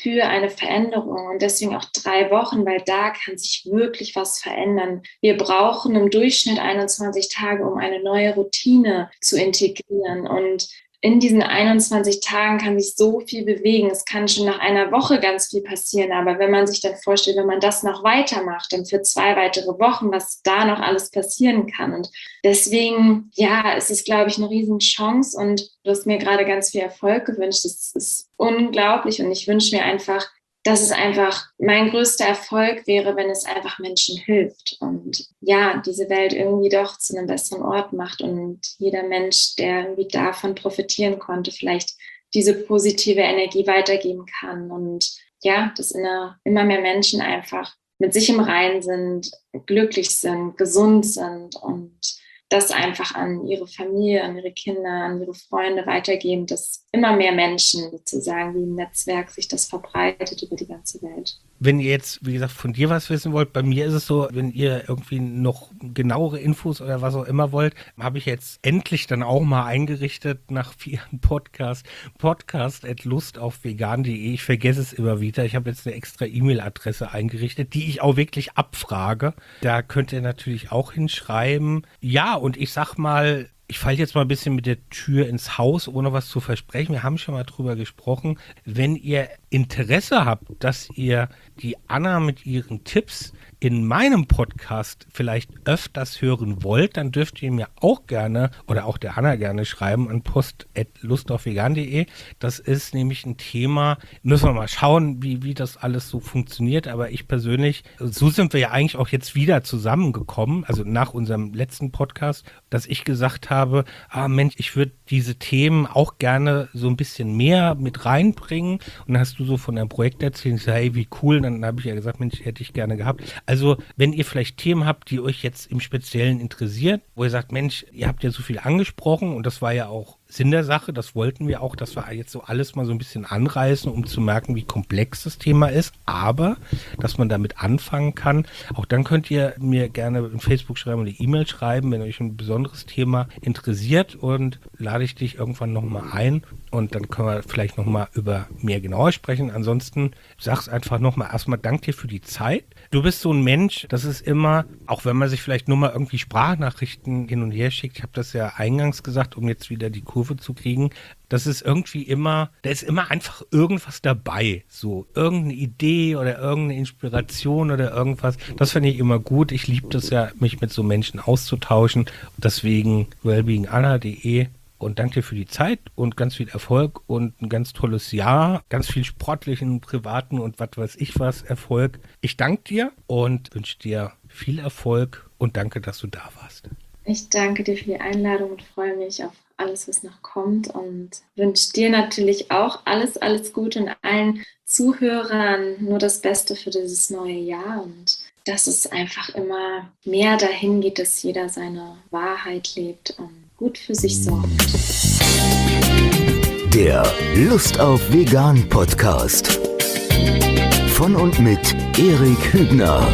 für eine Veränderung und deswegen auch drei Wochen, weil da kann sich wirklich was verändern. Wir brauchen im Durchschnitt einundzwanzig Tage, um eine neue Routine zu integrieren und in diesen einundzwanzig Tagen kann sich so viel bewegen. Es kann schon nach einer Woche ganz viel passieren, aber wenn man sich dann vorstellt, wenn man das noch weitermacht, dann für zwei weitere Wochen, was da noch alles passieren kann. Und deswegen, ja, es ist, glaube ich, eine Riesenchance und du hast mir gerade ganz viel Erfolg gewünscht. Das ist unglaublich und ich wünsche mir einfach, dass es einfach mein größter Erfolg wäre, wenn es einfach Menschen hilft und ja, diese Welt irgendwie doch zu einem besseren Ort macht und jeder Mensch, der irgendwie davon profitieren konnte, vielleicht diese positive Energie weitergeben kann und ja, dass immer, immer mehr Menschen einfach mit sich im Reinen sind, glücklich sind, gesund sind und das einfach an ihre Familie, an ihre Kinder, an ihre Freunde weitergeben, dass immer mehr Menschen sozusagen wie ein Netzwerk sich das verbreitet über die ganze Welt. Wenn ihr jetzt, wie gesagt, von dir was wissen wollt, bei mir ist es so, wenn ihr irgendwie noch genauere Infos oder was auch immer wollt, habe ich jetzt endlich dann auch mal eingerichtet nach vielen Podcasts, podcast at lustaufvegan punkt de. Ich vergesse es immer wieder. Ich habe jetzt eine extra E-Mail-Adresse eingerichtet, die ich auch wirklich abfrage. Da könnt ihr natürlich auch hinschreiben. Ja, und ich sag mal, ich falle jetzt mal ein bisschen mit der Tür ins Haus, ohne was zu versprechen. Wir haben schon mal drüber gesprochen. Wenn ihr Interesse habt, dass ihr die Anna mit ihren Tipps in meinem Podcast vielleicht öfters hören wollt, dann dürft ihr mir auch gerne oder auch der Anna gerne schreiben an post at lustaufvegan punkt de. Das ist nämlich ein Thema, müssen wir mal schauen, wie, wie das alles so funktioniert, aber ich persönlich, so sind wir ja eigentlich auch jetzt wieder zusammengekommen, also nach unserem letzten Podcast, dass ich gesagt habe, ah Mensch, ich würde diese Themen auch gerne so ein bisschen mehr mit reinbringen und dann hast du so von deinem Projekt erzählt, ich sage, hey, wie cool, dann habe ich ja gesagt, Mensch, hätte ich gerne gehabt. Also, wenn ihr vielleicht Themen habt, die euch jetzt im Speziellen interessieren, wo ihr sagt, Mensch, ihr habt ja so viel angesprochen und das war ja auch Sinn der Sache, das wollten wir auch, dass wir jetzt so alles mal so ein bisschen anreißen, um zu merken, wie komplex das Thema ist, aber dass man damit anfangen kann. Auch dann könnt ihr mir gerne in Facebook schreiben oder E-Mail schreiben, wenn euch ein besonderes Thema interessiert und lade ich dich irgendwann nochmal ein und dann können wir vielleicht nochmal über mehr genauer sprechen. Ansonsten sag's einfach nochmal erstmal Dank dir für die Zeit. Du bist so ein Mensch, das ist immer, auch wenn man sich vielleicht nur mal irgendwie Sprachnachrichten hin und her schickt, ich habe das ja eingangs gesagt, um jetzt wieder die Kurve zu kriegen, das ist irgendwie immer, da ist immer einfach irgendwas dabei, so irgendeine Idee oder irgendeine Inspiration oder irgendwas, das finde ich immer gut, ich liebe das ja, mich mit so Menschen auszutauschen, deswegen wellbeing anna punkt de. Und danke dir für die Zeit und ganz viel Erfolg und ein ganz tolles Jahr, ganz viel sportlichen, privaten und was weiß ich was Erfolg. Ich danke dir und wünsche dir viel Erfolg und danke, dass du da warst. Ich danke dir für die Einladung und freue mich auf alles, was noch kommt und wünsche dir natürlich auch alles, alles Gute und allen Zuhörern nur das Beste für dieses neue Jahr und dass es einfach immer mehr dahin geht, dass jeder seine Wahrheit lebt und gut für sich sorgt. Der Lust auf Vegan Podcast von und mit Erik Hübner.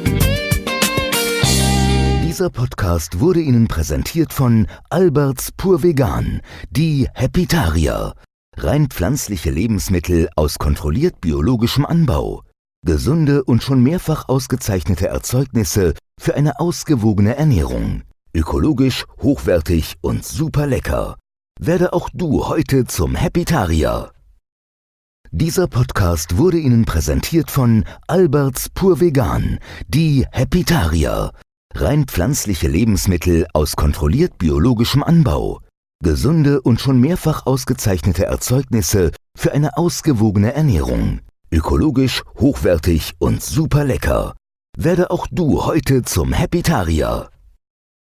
Dieser Podcast wurde Ihnen präsentiert von Alberts Pur Vegan, die Happytarier. Rein pflanzliche Lebensmittel aus kontrolliert biologischem Anbau. Gesunde und schon mehrfach ausgezeichnete Erzeugnisse für eine ausgewogene Ernährung. Ökologisch, hochwertig und super lecker. Werde auch du heute zum Happytarier. Dieser Podcast wurde Ihnen präsentiert von Alberts Pur Vegan, die Happytarier. Rein pflanzliche Lebensmittel aus kontrolliert biologischem Anbau. Gesunde und schon mehrfach ausgezeichnete Erzeugnisse für eine ausgewogene Ernährung. Ökologisch, hochwertig und super lecker. Werde auch du heute zum Happytarier.